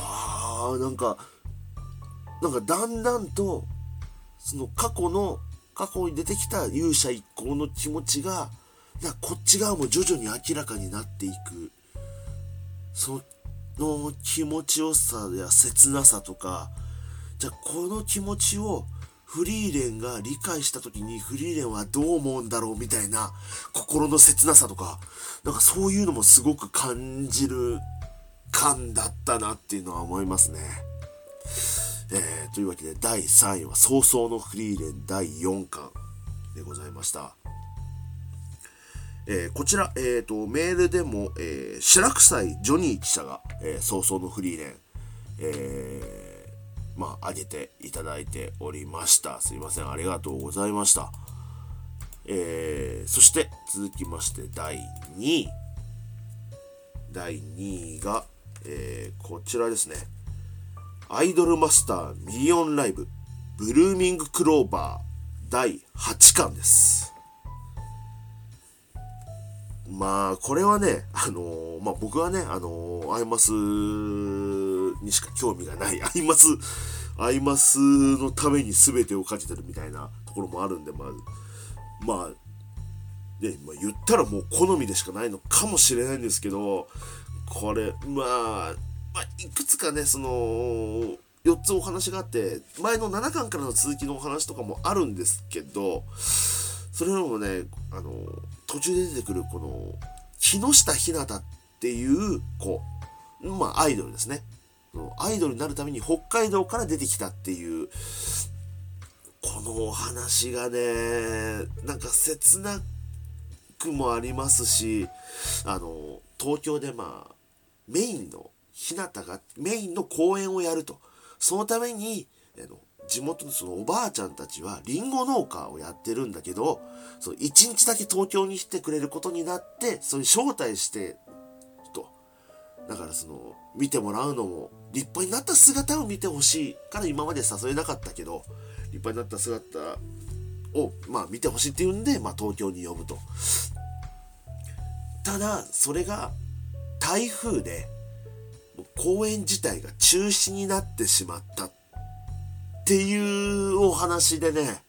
なんかだんだんとその過去の過去に出てきた勇者一行の気持ちがこっち側も徐々に明らかになっていく、その気持ちよさや切なさとか、じゃあこの気持ちをフリーレンが理解した時にフリーレンはどう思うんだろうみたいな心の切なさとか、そういうのもすごく感じる感だったなっていうのは思いますね。というわけで第3位は早々のフリーレン第4巻でございました。こちら、メールでも、白臭いジョニー記者が、早々のフリーレン、上げていただいておりました。すいません、ありがとうございました。そして続きまして第2位が、こちらですね。アイドルマスターミリオンライブブルーミングクローバー第8巻です。これはね、僕はね、アイマスにしか興味がない、アイマスのために全てをかけてるみたいなところもあるんで、言ったらもう好みでしかないのかもしれないんですけど、これ、いくつかね、その、4つお話があって、前の7巻からの続きのお話とかもあるんですけど、それよりもね、途中で出てくるこの木下ひなたっていう子、アイドルですね。アイドルになるために北海道から出てきたっていうこのお話がね、切なくもありますし、東京でメインのひなたがメインの公演をやると、そのために地元のそのおばあちゃんたちはリンゴ農家をやってるんだけど、その1日だけ東京に来てくれることになって、それに招待してと、だからその見てもらうのも立派になった姿を見てほしいから今まで誘えなかったけど、立派になった姿を見てほしいっていうんで、東京に呼ぶと。ただそれが台風で公演自体が中止になってしまったっていうお話でね、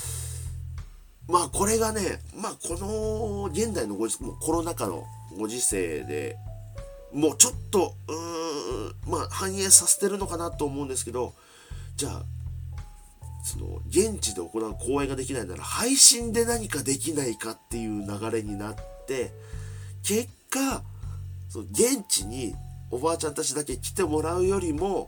これがね、この現代のもうコロナ禍のご時世でもうちょっと反映させてるのかなと思うんですけど、じゃあその現地で行う公演ができないなら配信で何かできないかっていう流れになって、結果その現地におばあちゃんたちだけ来てもらうよりも、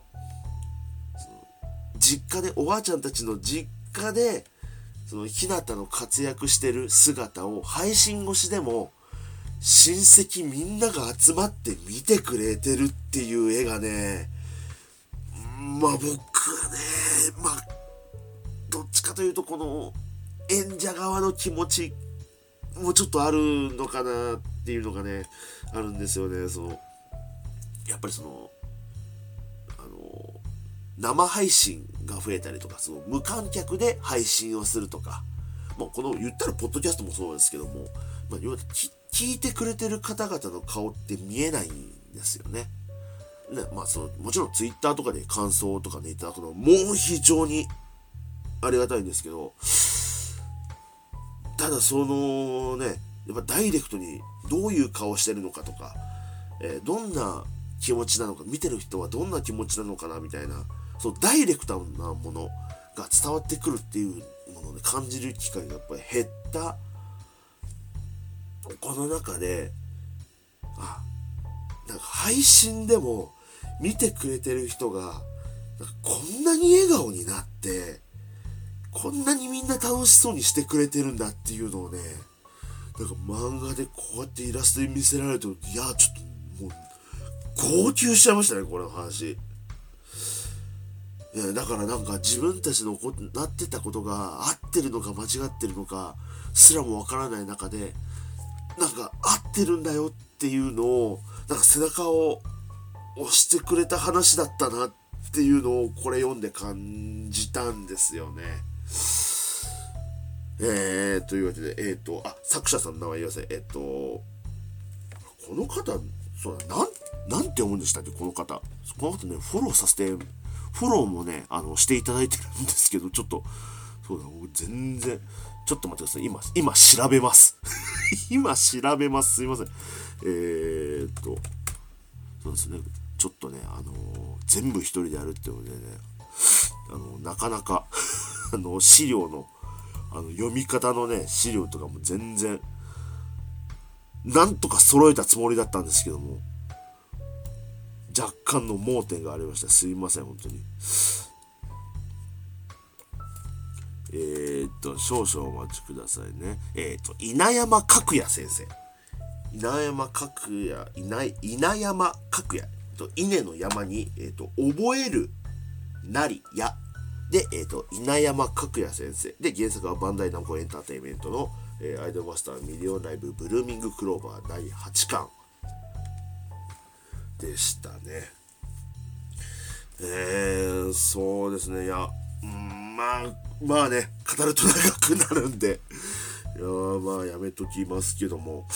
実家でおばあちゃんたちの実家でそのひなたの活躍してる姿を配信越しでも親戚みんなが集まって見てくれてるっていう絵がね、僕はね、どっちかというとこの演者側の気持ちもちょっとあるのかなっていうのがね、あるんですよね。やっぱり生配信が増えたりとか、その無観客で配信をするとか、この言ったらポッドキャストもそうですけども、要は聞いてくれてる方々の顔って見えないんですよね。もちろんツイッターとかで感想とかねいただくのも非常にありがたいんですけど、ただやっぱダイレクトにどういう顔してるのかとか、どんな気持ちなのか、見てる人はどんな気持ちなのかなみたいな、ダイレクトなものが伝わってくるっていうもので感じる機会がやっぱり減ったこの中で、配信でも見てくれてる人がこんなに笑顔になって、こんなにみんな楽しそうにしてくれてるんだっていうのをね、漫画でこうやってイラストで見せられると、ちょっともう号泣しちゃいましたね、この話。だから自分たちのなってたことが合ってるのか間違ってるのかすらもわからない中で、合ってるんだよっていうのを背中を押してくれた話だったなっていうのをこれ読んで感じたんですよね。というわけで、作者さんの名前言わせ、この方、なんて読むんでしたっけ、この方ね、フォローもね、していただいてるんですけど、ちょっと、 そうだ、僕全然、ちょっと待ってください。今調べます。今調べます。すいません。そうですね。ちょっとね、全部一人でやるっていうのでね、なかなか資料の、読み方のね、資料とかも全然、なんとか揃えたつもりだったんですけども、若干の盲点がありました。すいません、本当に。少々お待ちくださいね。稲山角也先生。稲山角也、稲の山に、覚えるなりや。で、稲山角也先生。で、原作はバンダイナムコエンターテインメントの、アイドルマスターミリオンライブブルーミングクローバー第8巻でしたね。そうですね。いや、まあね、語ると長くなるんで、まあやめときますけども、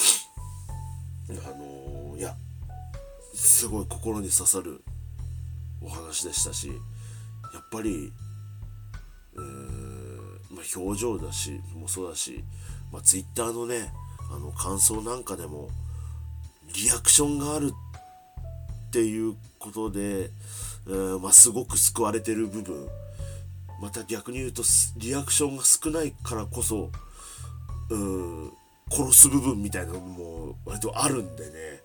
いや、すごい心に刺さるお話でしたし、やっぱり、表情だし、もそうだし、ツイッターのね、感想なんかでも、リアクションがあるっていうことで、すごく救われてる部分、また逆に言うとリアクションが少ないからこそ殺す部分みたいなのも割とあるんでね、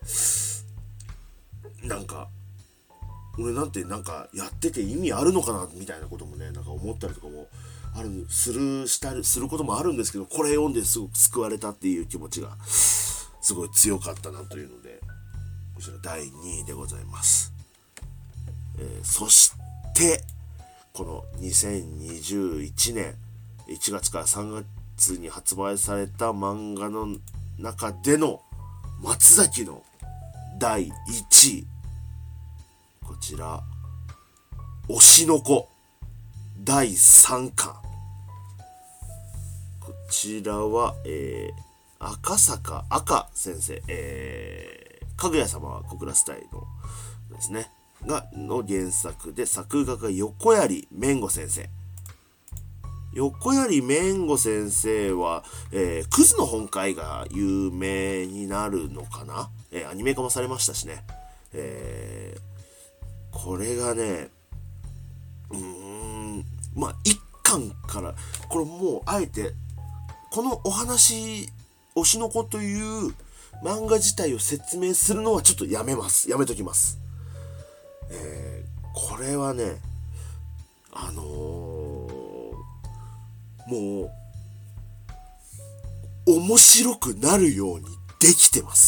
なんか俺なんてなんかやってて意味あるのかなみたいなこともね、なんか思ったりとかもすることもあるんですけど、これ読んですごく救われたっていう気持ちがすごい強かったなというので、こちら第2位でございます。そしてこの2021年1月から3月に発売された漫画の中での松崎の第1位、こちら推しの子第3巻、こちらは、赤坂赤先生、かぐや様は小倉スタイルのですねの原作で、作画が横槍めんご先生。横槍めんご先生は、クズの本会が有名になるのかな、アニメ化もされましたしね、これがね、一巻からこれもうあえてこのお話推しの子という漫画自体を説明するのはちょっとやめときます。これはね、もう面白くなるようにできてます。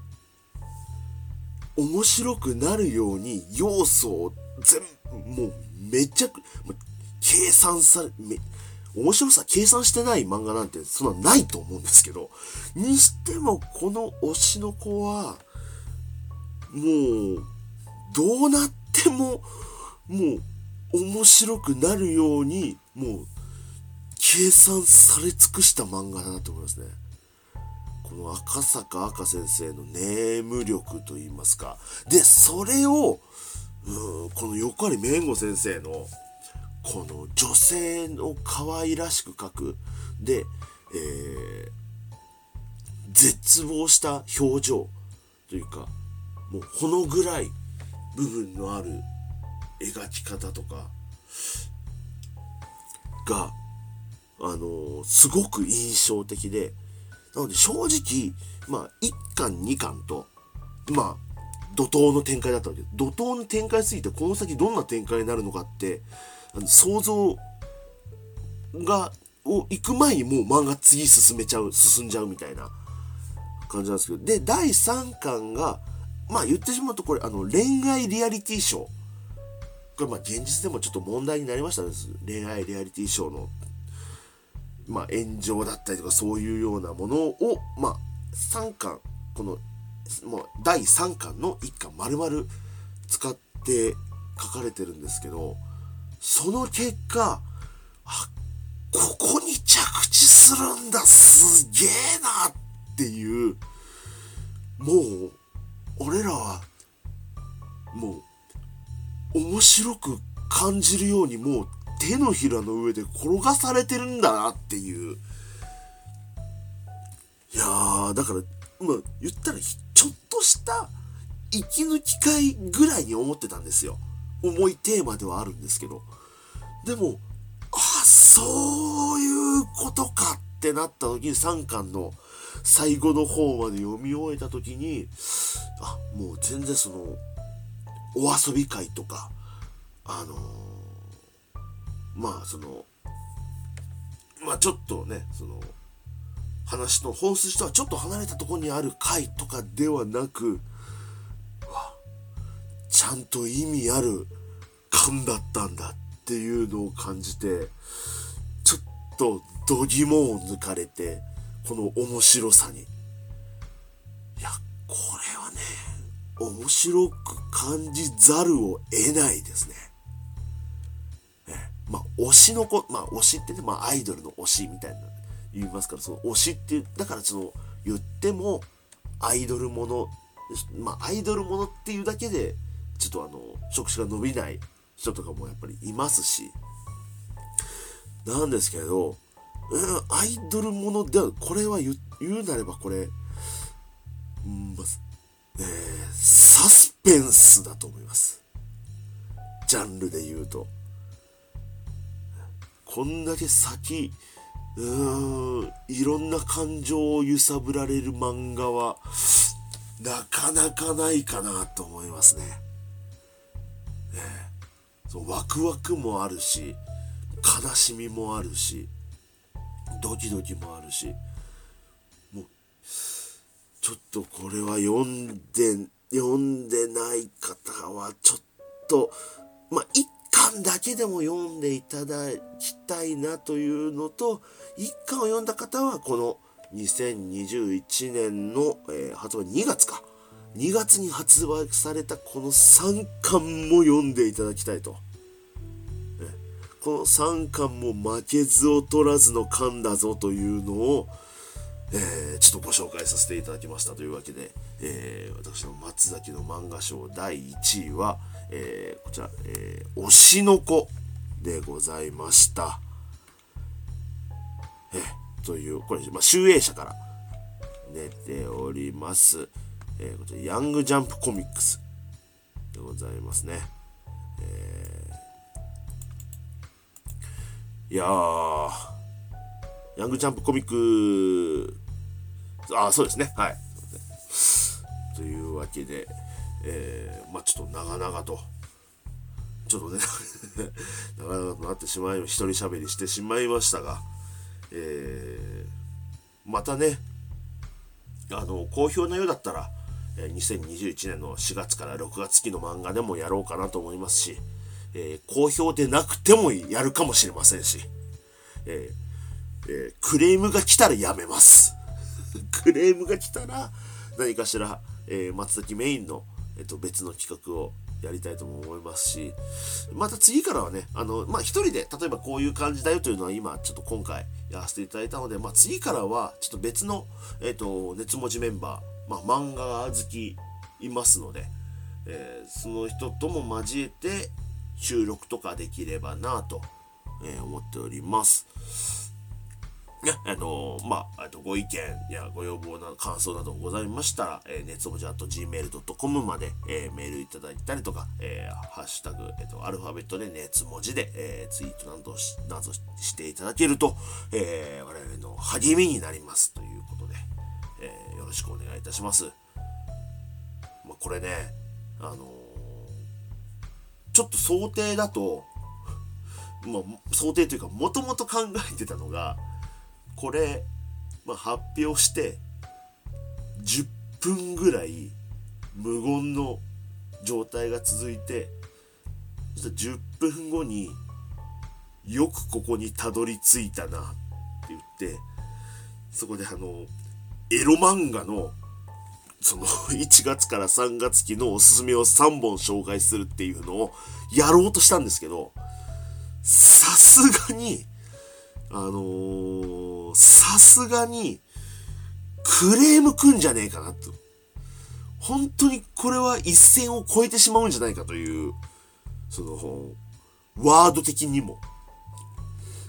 面白くなるように要素をもうめちゃく計算され、面白さ計算してない漫画なんてそんなないと思うんですけど、にしてもこの推しの子はもうどうなってももう面白くなるようにもう計算され尽くした漫画だなと思いますね。この赤坂赤先生のネーム力といいますか、でそれをこの横槍めんご先生のこの女性の可愛らしく描くで、絶望した表情というか、もうほの暗い部分のある描き方とかがすごく印象的で、なので正直1巻2巻と怒涛の展開だったわけで、怒涛の展開すぎてこの先どんな展開になるのかって想像が行く前にもう漫画次進んじゃうみたいな感じなんですけど、で第3巻が言ってしまうとこれ恋愛リアリティショー、これ現実でもちょっと問題になりましたね。恋愛リアリティショーの炎上だったりとかそういうようなものを3巻このもう第3巻の1巻丸々使って書かれてるんですけど、その結果ここに着地するんだ、すげえなっていう、もう俺らはもう面白く感じるようにもう手のひらの上で転がされてるんだなっていう。いやー、だから、言ったらちょっとした息抜き会ぐらいに思ってたんですよ。重いテーマではあるんですけど。でも、そういうことかってなった時に3巻の最後の方まで読み終えた時に、もう全然お遊び会とか、ちょっとね、話の本筋とはちょっと離れたところにある会とかではなく、ちゃんと意味ある感だったんだっていうのを感じて、ちょっと度肝を抜かれて、この面白さに。いや、これはね、面白く感じざるを得ないですね。推しの子、推しってね、アイドルの推しみたいな言いますから、推しってだから言ってもアイドルもの、アイドルものっていうだけでちょっと触手が伸びない人とかもやっぱりいますし、なんですけど、アイドルものでは、これは言うなればこれ、サスペンスだと思います。ジャンルで言うと。こんだけ先、いろんな感情を揺さぶられる漫画は、なかなかないかなと思いますね。ワクワクもあるし、悲しみもあるし、ドキドキもあるし、もうちょっとこれは読んでない方はちょっと一巻だけでも読んでいただきたいなというのと、一巻を読んだ方はこの2021年の、発売2月に発売されたこの3巻も読んでいただきたいと。この3巻も負けず劣らずの巻だぞというのを、ちょっとご紹介させていただきましたというわけで、私の松崎の漫画賞第1位は、こちら、推しの子でございました。という、これ、集英社から出ております。こちら、ヤングジャンプコミックスでございますね。いやー、ヤングジャンプコミック、そうですね。はい。というわけで、ちょっと長々と、ちょっとね、長々となってしまい、一人喋りしてしまいましたが、またね、好評なようだったら、2021年の4月から6月期の漫画でもやろうかなと思いますし、好評でなくてもやるかもしれませんし、クレームが来たらやめます。クレームが来たら何かしら、松崎メインの、別の企画をやりたいとも思いますし、また次からはね、一人で例えばこういう感じだよというのは今ちょっと今回やらせていただいたので、次からはちょっと別の、熱文字メンバー、漫画好きいますので、その人とも交えて収録とかできればなと、思っております。ご意見やご要望など感想などございましたら、熱文字@gmail.com まで、メールいただいたりとか、ハッシュタグ、アルファベットで熱文字で、ツイートなどしていただけると、我々の励みになりますということで、よろしくお願いいたします。これね、ちょっと想定だと、想定というかもともと考えてたのが、これ、発表して10分ぐらい無言の状態が続いて、そしたら10分後によくここにたどり着いたなって言って、そこでエロ漫画のその1月から3月期のおすすめを3本紹介するっていうのをやろうとしたんですけど、さすがにクレームくんじゃねえかなと。本当にこれは一線を越えてしまうんじゃないかという、そのワード的にも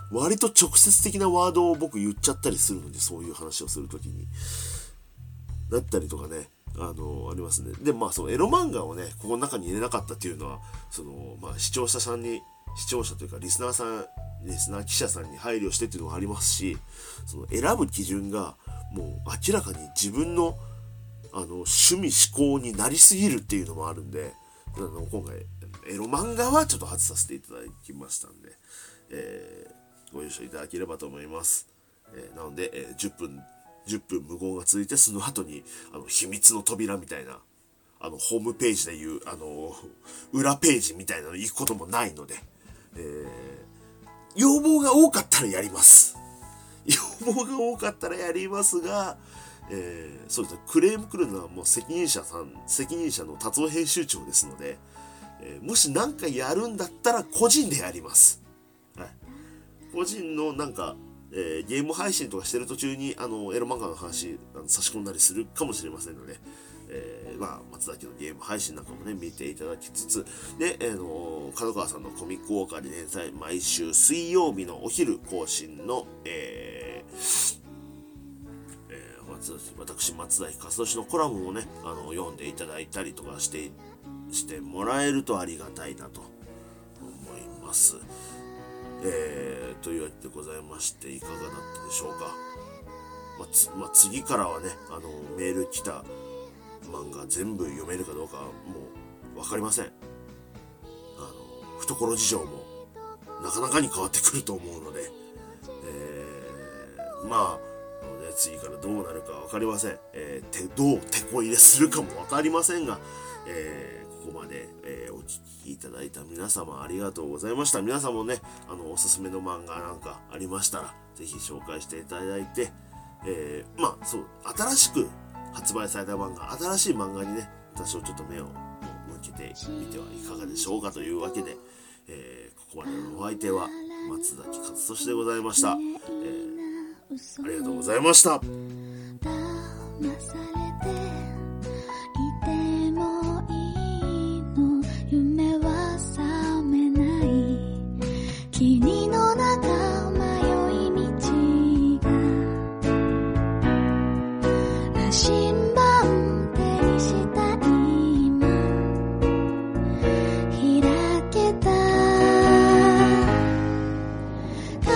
割と直接的なワードを僕言っちゃったりするので、そういう話をするときにだったりとかね、ありますね。で、そのエロ漫画をねここの中に入れなかったっていうのは、その視聴者というかリスナー記者さんに配慮してっていうのがありますし、その選ぶ基準がもう明らかに自分の趣味嗜好になりすぎるっていうのもあるんで、今回エロ漫画はちょっと外させていただきましたんで、ご了承いただければと思います。なので、10分無言が続いて、その後に秘密の扉みたいなホームページでいう裏ページみたいなの行くこともないので、要望が多かったらやります。要望が多かったらやりますが、そうですね、クレーム来るのはもう責任者の達夫編集長ですので、もし何かやるんだったら個人でやります。はい、個人のゲーム配信とかしてる途中にエロ漫画の話差し込んだりするかもしれませんので、松崎のゲーム配信なんかもね見ていただきつつ、で、角川さんのコミックウォーカーで連載毎週水曜日のお昼更新の、私松崎勝利のコラムもね読んでいただいたりとかしてもらえるとありがたいなと思います。というわけでございまして、いかがだったでしょうか。次からはねメール来た漫画全部読めるかどうかはもう分かりません。懐事情もなかなかに変わってくると思うので、次からどうなるか分かりません。どう手こ入れするかも分かりませんが、ここまで、お聞きいただいた皆様ありがとうございました。皆さんもねおすすめの漫画なんかありましたらぜひ紹介していただいて、新しく発売された漫画、新しい漫画にね多少ちょっと目を向けてみてはいかがでしょうかというわけで、ここまでのお相手は松崎勝利でございました。ありがとうございました。 騙されていてもいいの、夢は覚めない、霧の中迷い道が羅針盤手にした今開けた、考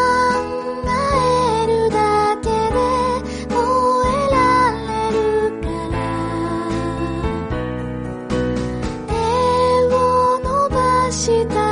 えるだけで燃えられるから手を伸ばした